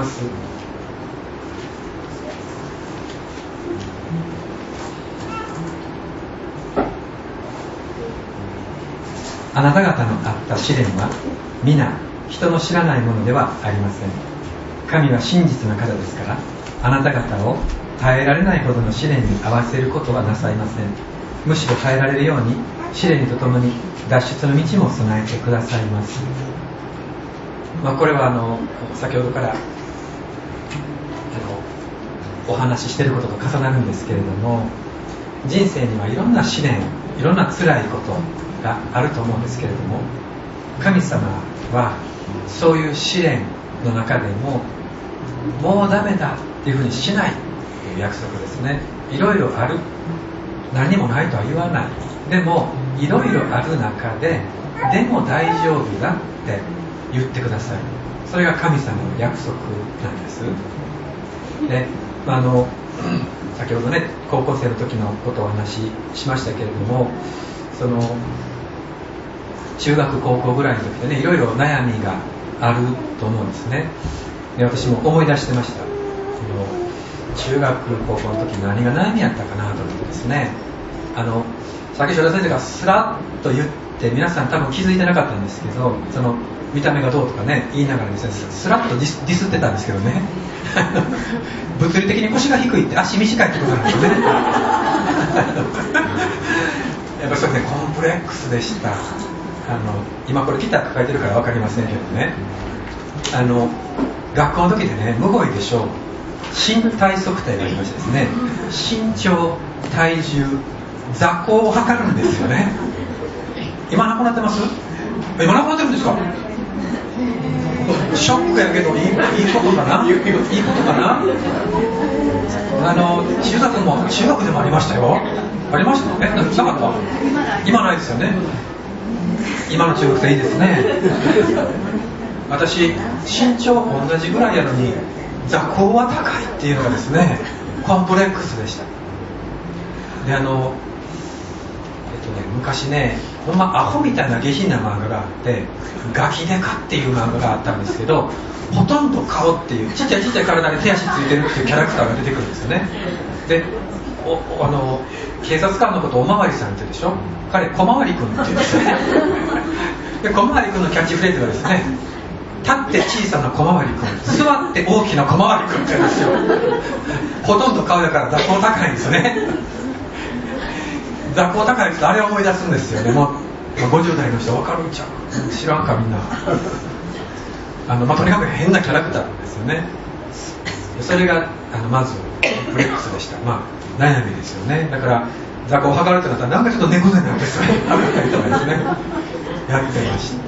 あなた方のあった試練は皆人の知らないものではありません。神は真実な方ですから、あなた方を耐えられないほどの試練に合わせることはなさいません。むしろ耐えられるように試練とともに脱出の道も備えてくださいます。まあ、これはあの先ほどからあのお話ししていることと重なるんですけれども、人生にはいろんな試練、いろんな辛いことがあると思うんですけれども、神様はそういう試練の中でももうダメだっていうふうにしないという約束ですね。いろいろある、何もないとは言わない。でもいろいろある中ででも大丈夫だって言ってください。それが神様の約束なんです。で、あの先ほどね、高校生の時のことをお話ししましたけれども、その中学高校ぐらいの時でね、いろいろ悩みがあると思うんですね。で、私も思い出してました。中学高校の時何が悩みやったかなと思ってですね、あのさっき翔太先生がスラッと言って皆さん多分気づいてなかったんですけど、その見た目がどうとかね言いながらですね、スラッとディス、ディスってたんですけどね物理的に腰が低いって足短いってことなんですよねやっぱりそれね、コンプレックスでした。あの今これギター抱えてるから分かりませんけどね、あの学校の時でね、むごいでしょう、身体測定がありましてですね、身長、体重、座高を測るんですよね。今なくなってます？今なくなってるんですか？ショックやけどいい、いいことかな、いいことかな。あの中学も中学でもありましたよ。ありましたね。なかった？今ないですよね。今の中学生いいですね。私身長同じぐらいやのに座高は高いっていうのがですね、コンプレックスでした。で、あのえっとね、昔ね、ほんまアホみたいな下品な漫画があって、ガキデカっていう漫画があったんですけど、ほとんど顔っていうちっちゃいちっちゃい体に手足ついてるっていうキャラクターが出てくるんですよね。で、おあの警察官のことをおまわりさんって言うでしょ。彼小回り君って言うんですねで、小回り君のキャッチフレーズがですね、立って小さな小回り君、座って大きな小回り君って言うんですよほとんど顔だから座高高いんですよね座高高いってあれを思い出すんですよね。もうごじゅう代の人分かるんちゃう、知らんかみんなあの、まあ、とにかく変なキャラクターなんですよね。それがあのまずコンプレックスでした。まあ悩みですよね。だから座高を測るってなったらなんかちょっと猫背なんですよね測ったりとかですねやってました。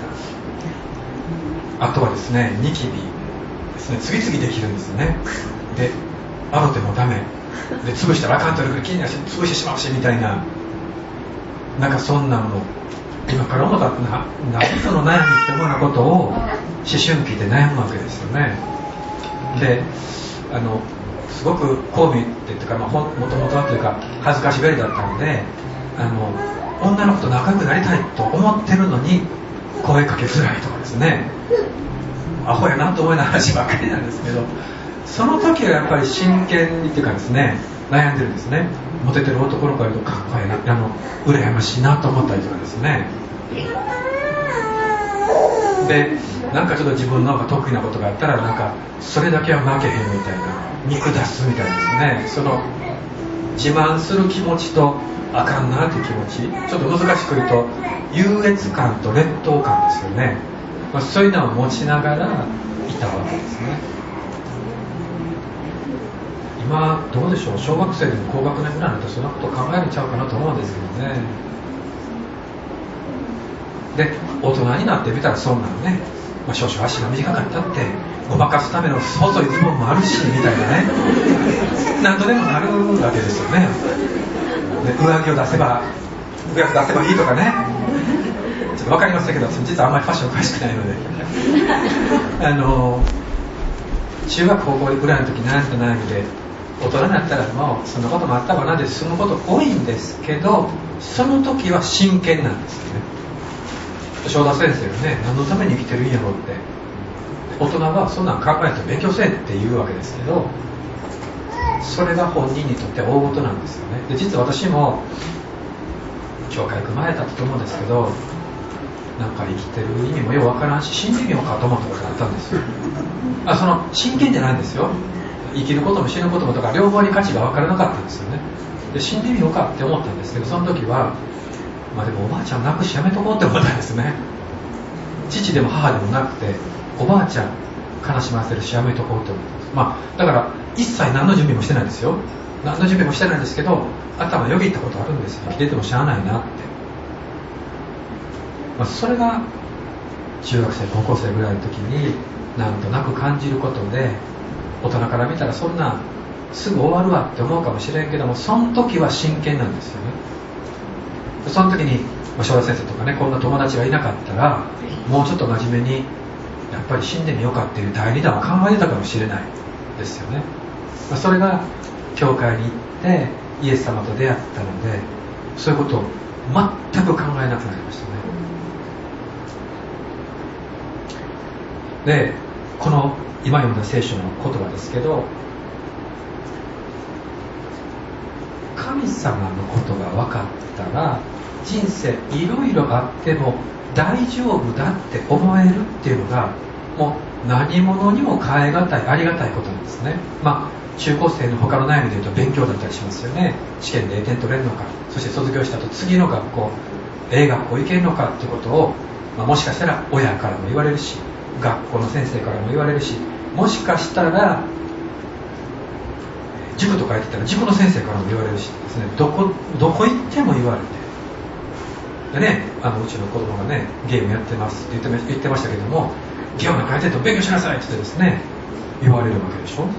あとはですね、ニキビですね、次々できるんですよね。で、洗ってもダメで、潰したらあかんというから気になって潰してしまうしみたいな、なんかそんなの今から思ったらな、何その悩みって思うようなことを思春期で悩むわけですよね。で、あのすごくこう見てっていうか、まあ、もともとはというか恥ずかしがりだったので、あの女の子と仲良くなりたいと思ってるのに声かけづらいとかですね、アホやなと思いな話ばっかりなんですけど、その時はやっぱり真剣にっていうかですね、悩んでるんですね。モテてる男の子がいるとかっこいいな、あの羨ましいなと思ったりとかですね。で、なんかちょっと自分の方が得意なことがあったら、なんかそれだけは負けへんみたいな、見下すみたいですね。その自慢する気持ちとあかんなという気持ち、ちょっと難しく言うと優越感と劣等感ですよね。まあ、そういうのを持ちながらいたわけですね。今どうでしょう、小学生でも高学年ぐらいになるとそんなこと考えれちゃうかなと思うんですけどね。で、大人になってみたらそんなのね、まあ、少々足が短かったってごまかすための細いズボンもあるしみたいなね何とでもなるわけですよね。で、上着を出せば上着出せばいいとかね、ちょっと分かりませんけど、実はあんまりファッション詳しくないのであの中学高校ぐらいの時悩んだ悩みで、 大人になったらもうそんなこともあったかなで済むこと多いんですけど、その時は真剣なんですよね。正田先生がね、何のために生きてるんやろって、大人はそんなん考えて勉強せえって言うわけですけど、それが本人にとっては大事なんですよね。で実は私も教会行く前だったと思うんですけど、なんか生きてる意味もようわからんし、死んでみようかと思ったことがあったんですよ。あ、その真剣じゃないんですよ。生きることも死ぬこともとか両方に価値が分からなかったんですよね。で死んでみようかって思ったんですけど、その時はまあでもおばあちゃん亡くしやめとこうって思ったんですね。父でも母でもなくて、おばあちゃん悲しませるしやめとこうって思ったんです。まあだから一切何の準備もしてないんですよ。何の準備もしてないんですけど、頭よぎったことあるんですよ。生きててもしゃあないなって、まあ、それが中学生高校生ぐらいの時になんとなく感じることで、大人から見たらそんなすぐ終わるわって思うかもしれんけども、その時は真剣なんですよね。その時に正田先生とかね、こんな友達がいなかったらもうちょっと真面目にやっぱり死んでみようかっていう第二弾を考えてたかもしれないですよね。まあ、それが教会に行ってイエス様と出会ったので、そういうことを全く考えなくなりましたね。でこの今読んだ聖書の言葉ですけど、神様のことが分かったら人生いろいろあっても大丈夫だって思えるっていうのが、もう何者にも代え難いありがたいことなんですね。まあ中高生の他の悩みでいうと勉強だったりしますよね。試験で A 点取れるのか、そして卒業した後次の学校 A 学校行けるのかってことを、まあ、もしかしたら親からも言われるし、学校の先生からも言われるし、もしかしたら塾とか行ってたら塾の先生からも言われるしですね、どこどこ行っても言われて、でね、あのうちの子供がねゲームやってますって言ってま、言ってましたけども、ゲームなんかやってると勉強しなさいって言ってですね言われるわけでしょ。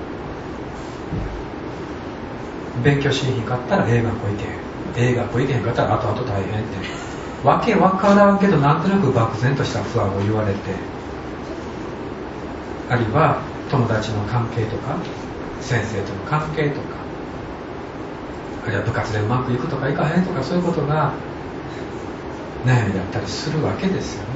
勉強しにんかったら A 学校行けへん、A 学校行けへんかったら後々大変ってわけわからんけどなんとなく漠然とした不安を言われて、あるいは友達の関係とか先生との関係とか、あるいは部活でうまくいくとかいかへんとか、そういうことが悩みだったりするわけですよね。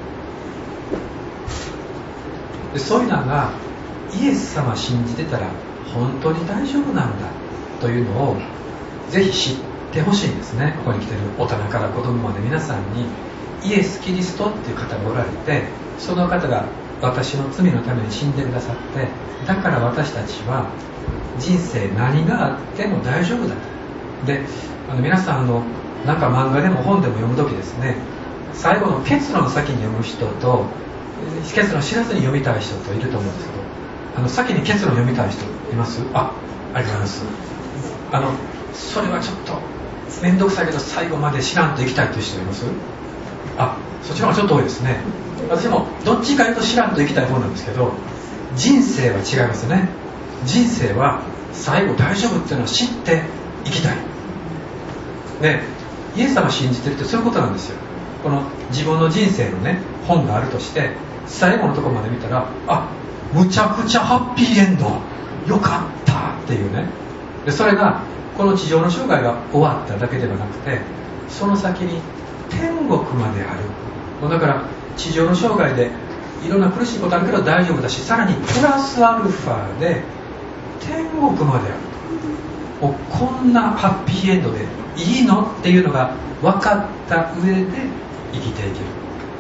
でそういうのがイエス様信じてたら本当に大丈夫なんだというのをぜひ知ってほしいんですね。ここに来てる大人から子供まで皆さんに、イエス・キリストっていう方がおられて、その方が私の罪のために死んでくださって、だから私たちは人生何があっても大丈夫だと。であの皆さんあのなんか漫画でも本でも読むときですね、最後の結論を先に読む人と結論知らずに読みたい人といると思うんですけど、あの先に結論読みたい人います？あ、ありがとうございます。あのそれはちょっと面倒くさいけど最後まで知らんといきたいという人います？あ、そっちの方がちょっと多いですね。私もどっちかというと知らんといきたい方なんですけど、人生は違いますね。人生は最後大丈夫っていうのは知っていきたい。でイエス様を信じてるってそういうことなんですよ。この自分の人生のね本があるとして、最後のところまで見たら、あ、むちゃくちゃハッピーエンド、よかったっていうね。でそれがこの地上の生涯が終わっただけではなくて、その先に天国まである。もうだから地上の生涯でいろんな苦しいことあるけど大丈夫だし、さらにプラスアルファで天国まである。もうこんなハッピーエンドでいいのっていうのが分かった上で生きていける。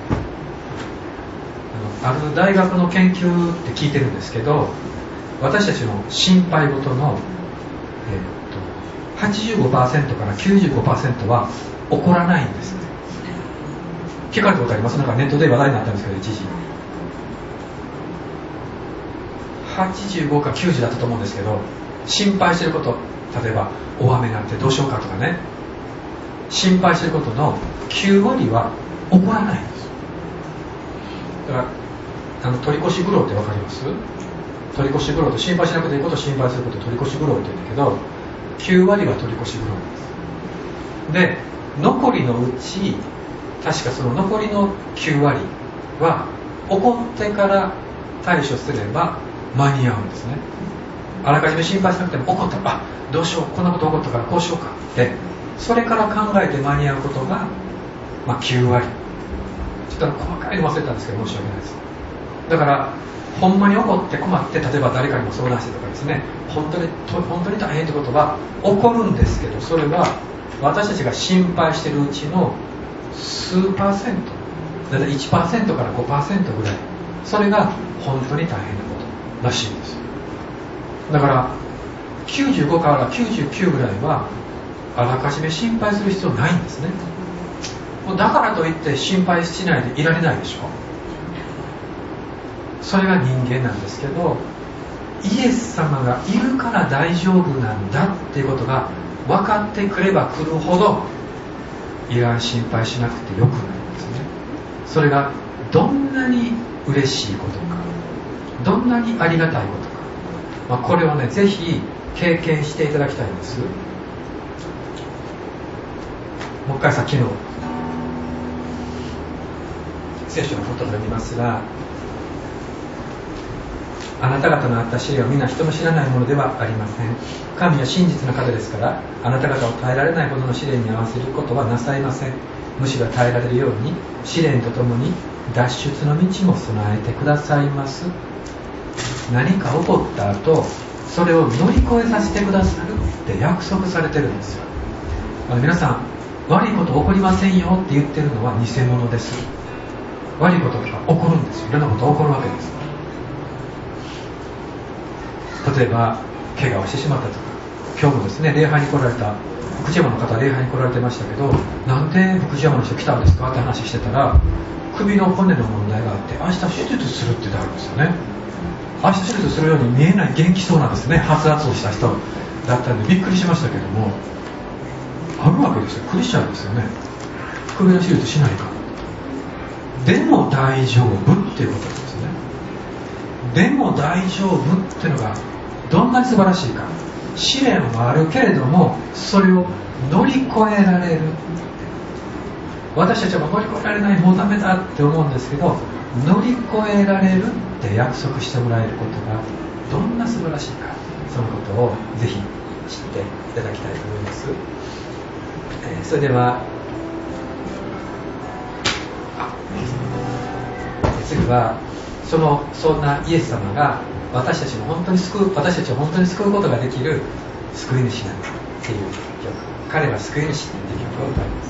あのある大学の研究って聞いてるんですけど、私たちの心配事の、えー、と はちじゅうごパーセント から きゅうじゅうごパーセント は起こらないんですね。聞かれたことあります？なんかネットで話題になったんですけど、一時はちじゅうごかきゅうじゅうだったと思うんですけど、心配してること、例えば大雨なんてどうしようかとかね、心配してることのきゅうわりは起こらないんです。だからあの取り越し苦労って分かります？取り越し苦労と心配しなくていいことを心配することを取り越し苦労って言うんだけど、きゅうわりは取り越し苦労なんです。で残りのうち確かその残りのきゅうわりは起こってから対処すれば間に合うんですね。 あらかじめ心配しなくても、起こったら、あ、どうしよう、こんなこと起こったからこうしようかってそれから考えて間に合うことが、まあ、きゅうわり。ちょっと細かいの忘れたんですけど申し訳ないです。だからほんまに怒って困って、例えば誰かにも相談してとかですね、本当に本当に大変ってことは起こるんですけど、それは私たちが心配しているうちの数パーセント、だいたいいちパーセントから ごパーセント ぐらい、それが本当に大変なことらしいんです。だからきゅうじゅうごからきゅうじゅうきゅうぐらいはあらかじめ心配する必要ないんですね。だからといって心配しないでいられないでしょ。それが人間なんですけど、イエス様がいるから大丈夫なんだっていうことが分かってくればくるほど、いらん心配しなくてよくなるんですね。それがどんなに嬉しいことか、どんなにありがたいことか、まあ、これをね、ぜひ経験していただきたいんです。もう一回さっきの聖書の言葉を読みますが、あなた方のあった試練は皆人の知らないものではありません。神は真実の方ですから、あなた方を耐えられないほどの試練に合わせることはなさいません。むしろ耐えられるように試練とともに脱出の道も備えてくださいます。何か起こった後、それを乗り越えさせてくださるって約束されてるんですよ。あの皆さん、悪いこと起こりませんよって言ってるのは偽物です。悪いことが起こるんですよ。いろんなことが起こるわけです。例えば怪我をしてしまったとか、今日もですね、礼拝に来られた福知山の方、礼拝に来られてましたけど、なんで福知山の人来たんですかって話してたら、首の骨の問題があって明日手術するって言ってあるんですよね。明日手術するように見えない元気そうなんですね。発圧をした人だったんでびっくりしましたけども、あるわけですよ。クリスチャンですよね。首の手術しないか、でも大丈夫っていうことですね。でも大丈夫っていうのがどんなに素晴らしいか。試練はあるけれども、それを乗り越えられる。私たちは乗り越えられない、もうダメだって思うんですけど、乗り越えられるって約束してもらえることがどんな素晴らしいか、そのことをぜひ知っていただきたいと思います。えー、それでは次はそのそんなイエス様が私たちを本当に救う、私たちを本当に救うことができる救い主なんだっていう曲、彼は救い主っていう曲を歌います。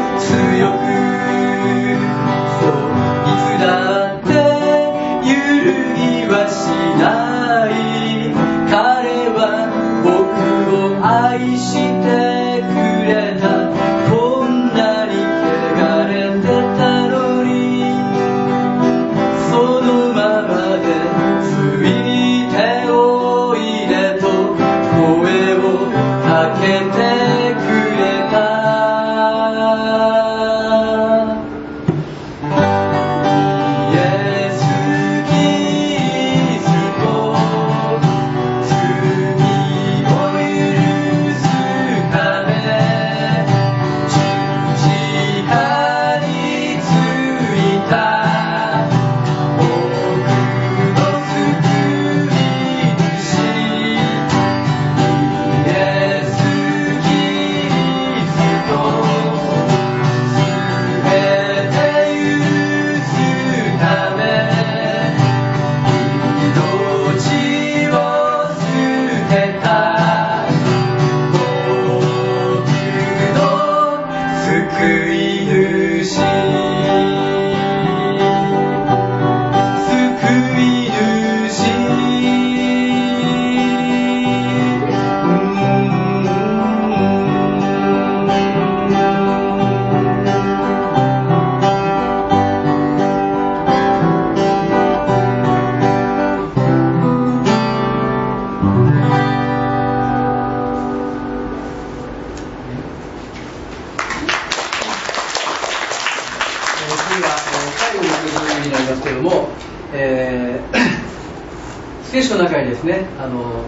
許ため命を捨てた僕の救い主救い主聖書の中にですね、あの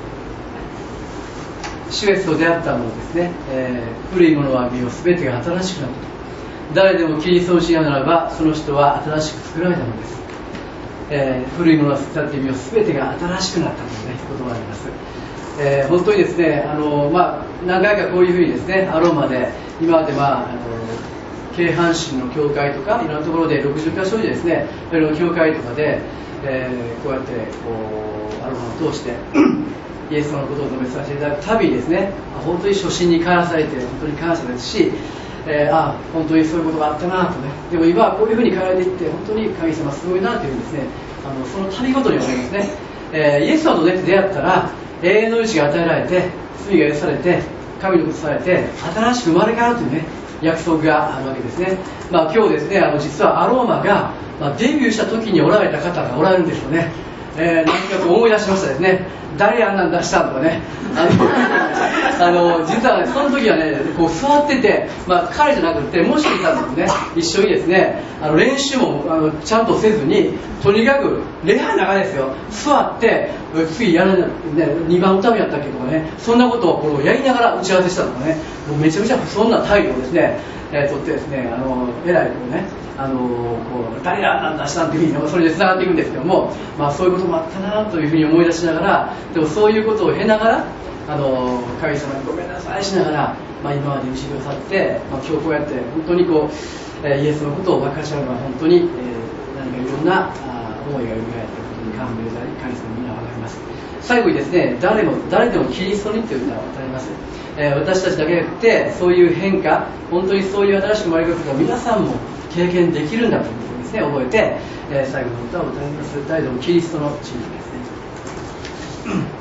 主イエスと出会ったものですね、えー、古いものは身を全てが新しくなったと。誰でもキリストを信仰ならばその人は新しく作られたのです。えー、古いものは捨て去って身を全てが新しくなったという、ね、言葉があります。えー、本当にですね、あの、まあ、何回かこういうふうにですね、アローマで今まで、まあ、あの京阪神の教会とかいろんなところでろくじゅっかしょ以上ですね、いろいろ教会とかで、えー、こうやってこうアロマを通してイエス様のことを述べさせていただくたびにですね、本当に初心に帰らされて本当に感謝ですし、えー、あ本当にそういうことがあったなとね。でも今はこういうふうに変えられていって本当に神様すごいなというですね、あのその旅ごとに思いますね。えー、イエス様と出会ったら永遠の命が与えられて罪が許されて神のことされて新しく生まれ変わるというね約束があるわけですね。まあ、今日ですね、あの実はアローマが、まあ、デビューした時におられた方がおられるんですよね。えー、何か思い出しましたですね。誰あんなん出したとかね、あのあの実はね、その時はね、こう座ってて、まあ、彼じゃなくてもしいたんですね、一緒にですね、あの練習もあのちゃんとせずに、とにかく礼拝の中ですよ、座って次やらな、ね、にばん歌うやったっけとかね、そんなことをこうやりながら打ち合わせしたとかね、もうめちゃめちゃそんな態度をですね、えー、とってですね、あの偉いこうね、あのこう誰がなんだしたんというふうにそれでつながっていくんですけども、まあ、そういうこともあったなというふうに思い出しながら、でもそういうことを経ながら、あの神様にごめんなさいしながら、まあ、今まで後ろを去って、まあ、今日こうやって本当にこう、えー、イエスのことを分かち合うのは本当に、えー、何かいろんなあ思いが蘇っていることに感銘され、神様にみんな分かります。最後にですね、誰も誰でもキリストにという歌を歌います。えー、私たちだけじゃなくて、そういう変化、本当にそういう新しく生まれることが皆さんも経験できるんだということをですね、覚えて、えー、最後の歌を歌います。誰でもキリストの地域ですね。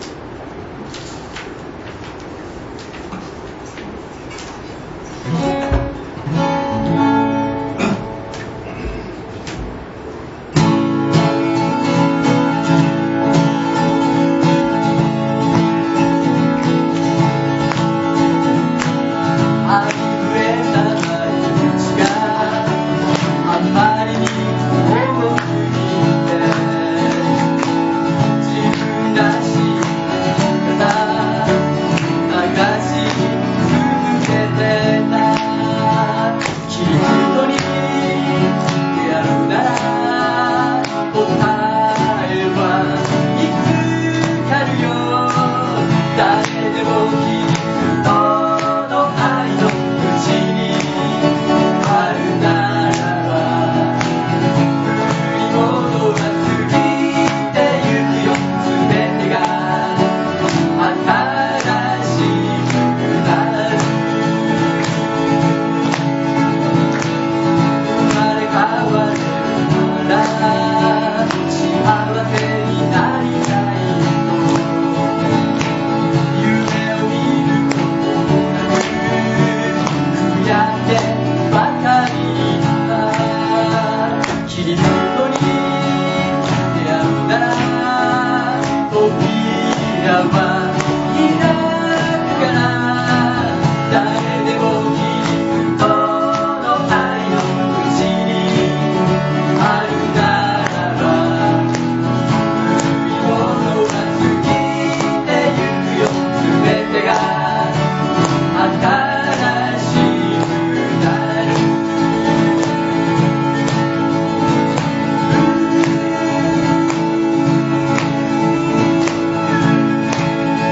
「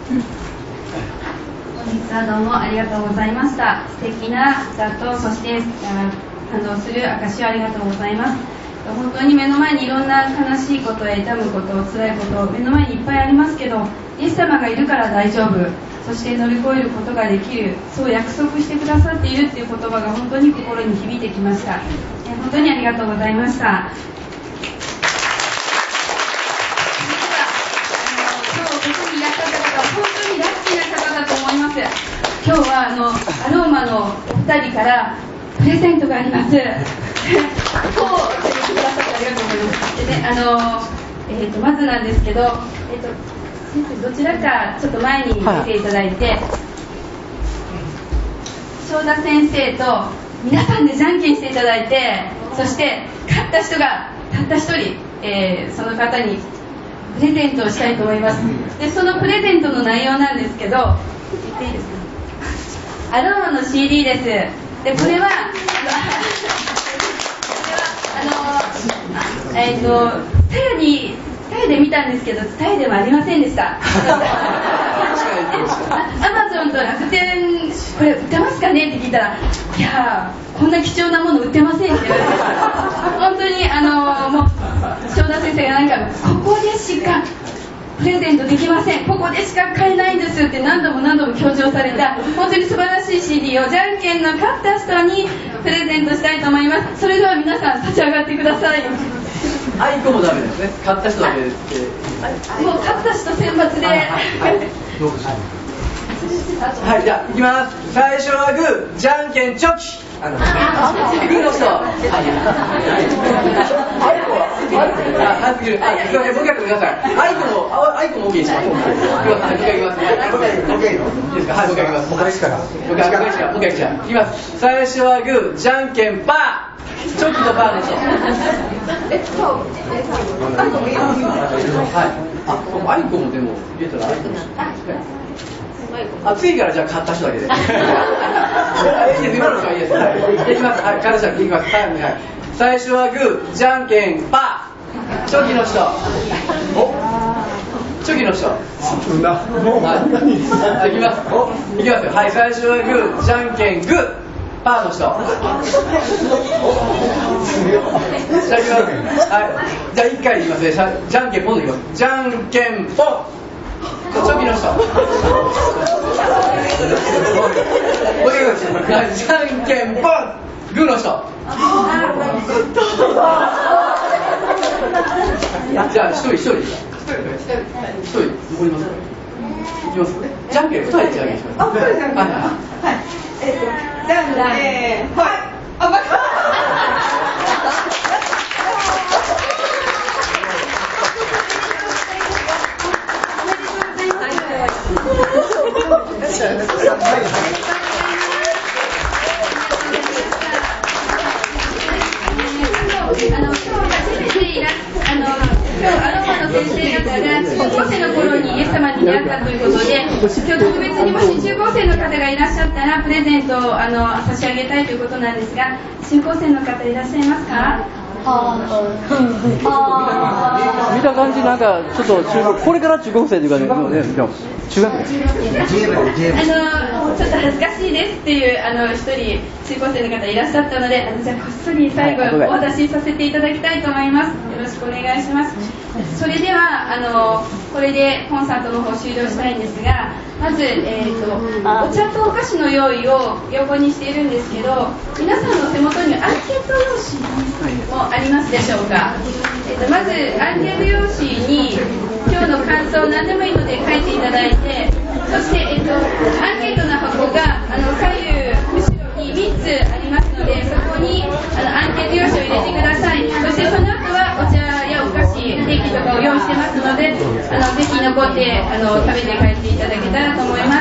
本日はどうもありがとうございました。素敵な歌と、そして感動する証をありがとうございます。本当に目の前にいろんな悲しいことや痛むこと、辛いこと目の前にいっぱいありますけど、イエス様がいるから大丈夫、そして乗り越えることができる、そう約束してくださっているっていう言葉が本当に心に響いてきました。本当にありがとうございました。今日はあのアローマのお二人からプレゼントがあります。こう言ってくださってありがとうございます。でね、あの、えー、とまずなんですけど、えー、と先生どちらかちょっと前に出ていただいて、正田先生と皆さんでじゃんけんしていただいて、そして勝った人がたった一人、えー、その方にプレゼントをしたいと思います。でそのプレゼントの内容なんですけど、言っていいですか？アローマの シーディー です。でこれはあのえっ、ー、とタヤにタヤで見たんですけど、タヤではありませんでした。アマゾンと楽天これ売ってますかねって聞いたら、いやーこんな貴重なもの売ってませんって言われて、本当にあのもう正田先生がなんかここでしかプレゼントできません、ここでしか買えないんですって何度も何度も強調された本当に素晴らしい シーディー をじゃんけんの勝った人にプレゼントしたいと思います。それでは皆さん立ち上がってください。 アイコもダメですね。勝った人だけでもう勝った人選抜で、はい、はいはい、じゃあいきます。最初はグー、じゃんけんチョキ。あのグーの人、はい、アイコはあ、はずきる、あ、すいません、もう一回ください。アイコも、アイコも OK にします。もう一回いきます。いいですか？はい、もう一回いきます。もう一回から。もう一回から。もう一回から。いきます。最初はグー、じゃんけんパー。チョキとパーの人。え、そう。アイコもいいの？はい。あ、アイコもでも入れたらアイコも。あ、次からじゃあ買った人だけで。いいです、今の人はいいです。はい、いきます。はい、買った人だけいきます。はい、はい。最初はグー、じゃんけんパー。チョキの人。お、チョキの人。はい。いきます。いきますよ。はい、最初はグー、じゃんけんグー。パーの人。じゃあいきます。はい。じゃあ一回言いますね。じゃんけんポンでいきます。じゃんけんポン。チョキの人。もう一回言います。じゃんけんポン。グーの人。じゃあ一人一人。一人残ります。いきます。じゃんけん二人でじゃんけんします。あ、そうですね。はいはい。えっと、じゃんけん、はい。あ、バカ。先生方が中高生の頃にイエス様に出会ったということで、今日特別にもし中高生の方がいらっしゃったらプレゼントをあの差し上げたいということなんですが、中高生の方いらっしゃいますか？ あ見た感じなんかちょっと中学これから中高生というかね、中学生あのちょっと恥ずかしいですっていうあの一人中高生の方いらっしゃったので、あのじゃあこっそり最後お渡しさせていただきたいと思います。よろしくお願いします。それではあのこれでコンサートの方終了したいんですが、まず、えー、とお茶とお菓子の用意を横にしているんですけど、皆さんの手元にアンケート用紙もありますでしょうか？えー、とまずアンケート用紙に今日の感想何でもいいので書いていただいて、そして、えー、とアンケートの箱があの左右後ろにみっつありますので、そこにあのアンケート用紙を入れてください。そしてその後はお茶やお菓子、ケーキとかを用意してますので、あのぜひ残ってあの食べて帰っていただけたらと思います。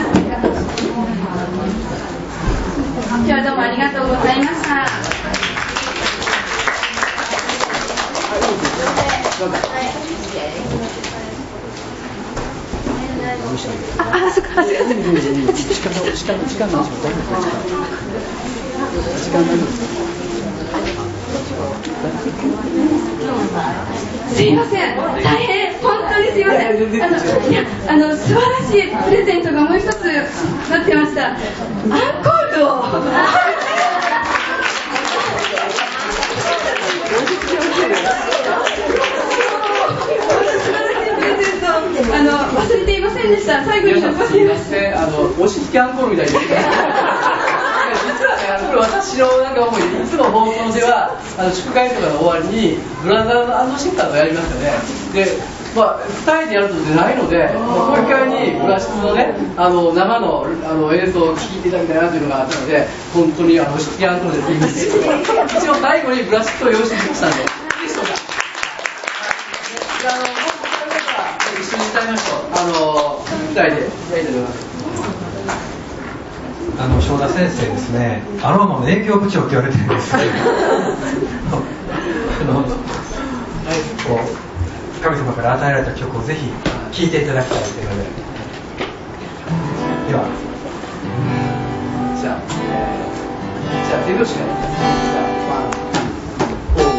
今日はどうもありがとうございました。あ、あ、そっか、時間が時間が時間が時間が時間がすいません、大変本当当にすいません。あの、いや、あの、素晴らしいプレゼントがもう一つ待ってました。アンコールを。あの忘れていませんでした。最後に残していました。 あの押し引きアンコールみたいです。実はね、これ私のなんか思いで、いつも放送ではあの祝会とかの終わりにブラザーズシスターズをやりますよね。で、まあふたりでやるとじゃないので、もう一回にブラシのね、あの生のあの演奏を聴いていただきたいなというのがあったので、本当にあの押し引きアンコールですいません。一応最後にブラシットを用意してきましたので、いいでしょうか。あの一緒に歌いましょう。あのふたりでやりたいと思います。 あの正田先生ですね、アローマの営業部長って言われてるんですけど、あのこう神様から与えられた曲をぜひ聴いていただきたいというので、では、 じゃあ、えー、じゃあ手拍子で、じゃあ、ワン、フォー。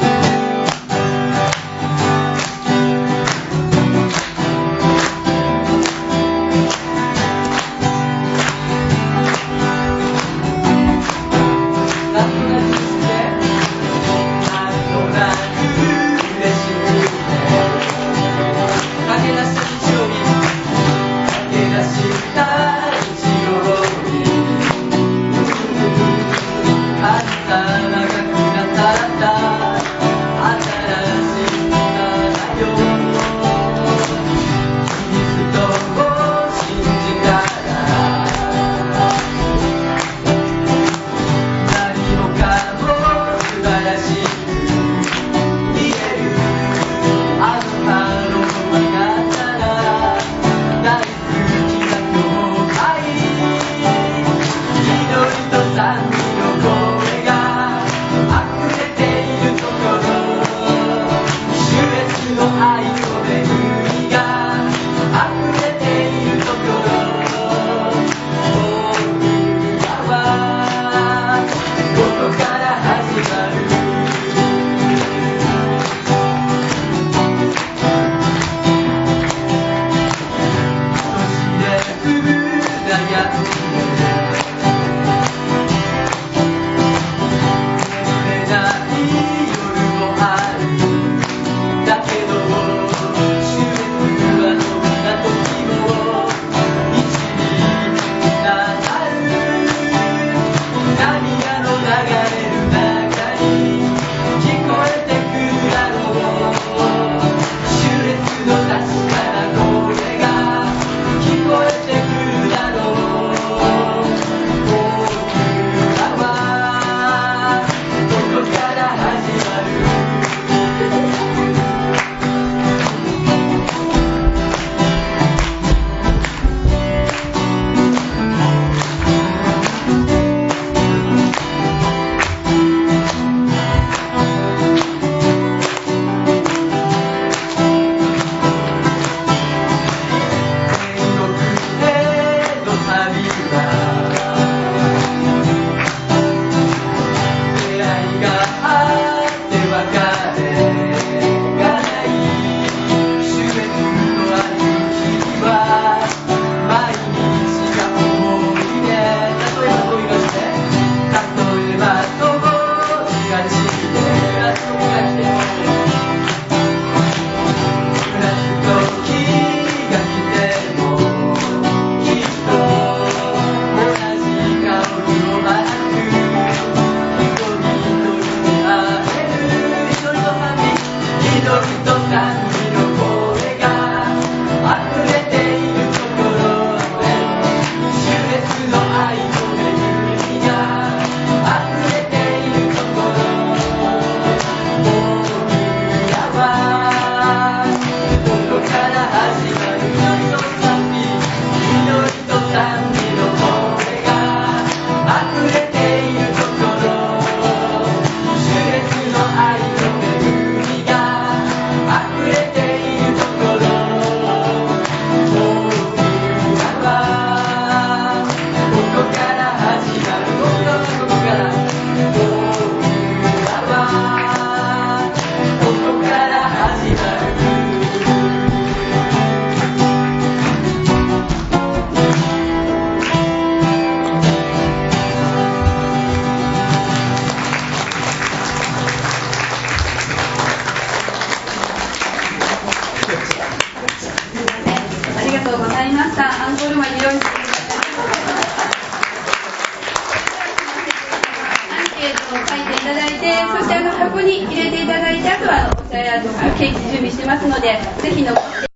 あなたのりました。アンコールまで用意してください。アンケートを書いていただいて、そしてあの箱に入れていただいて、あとはお茶やとかケーキ準備してますので、ぜひ残って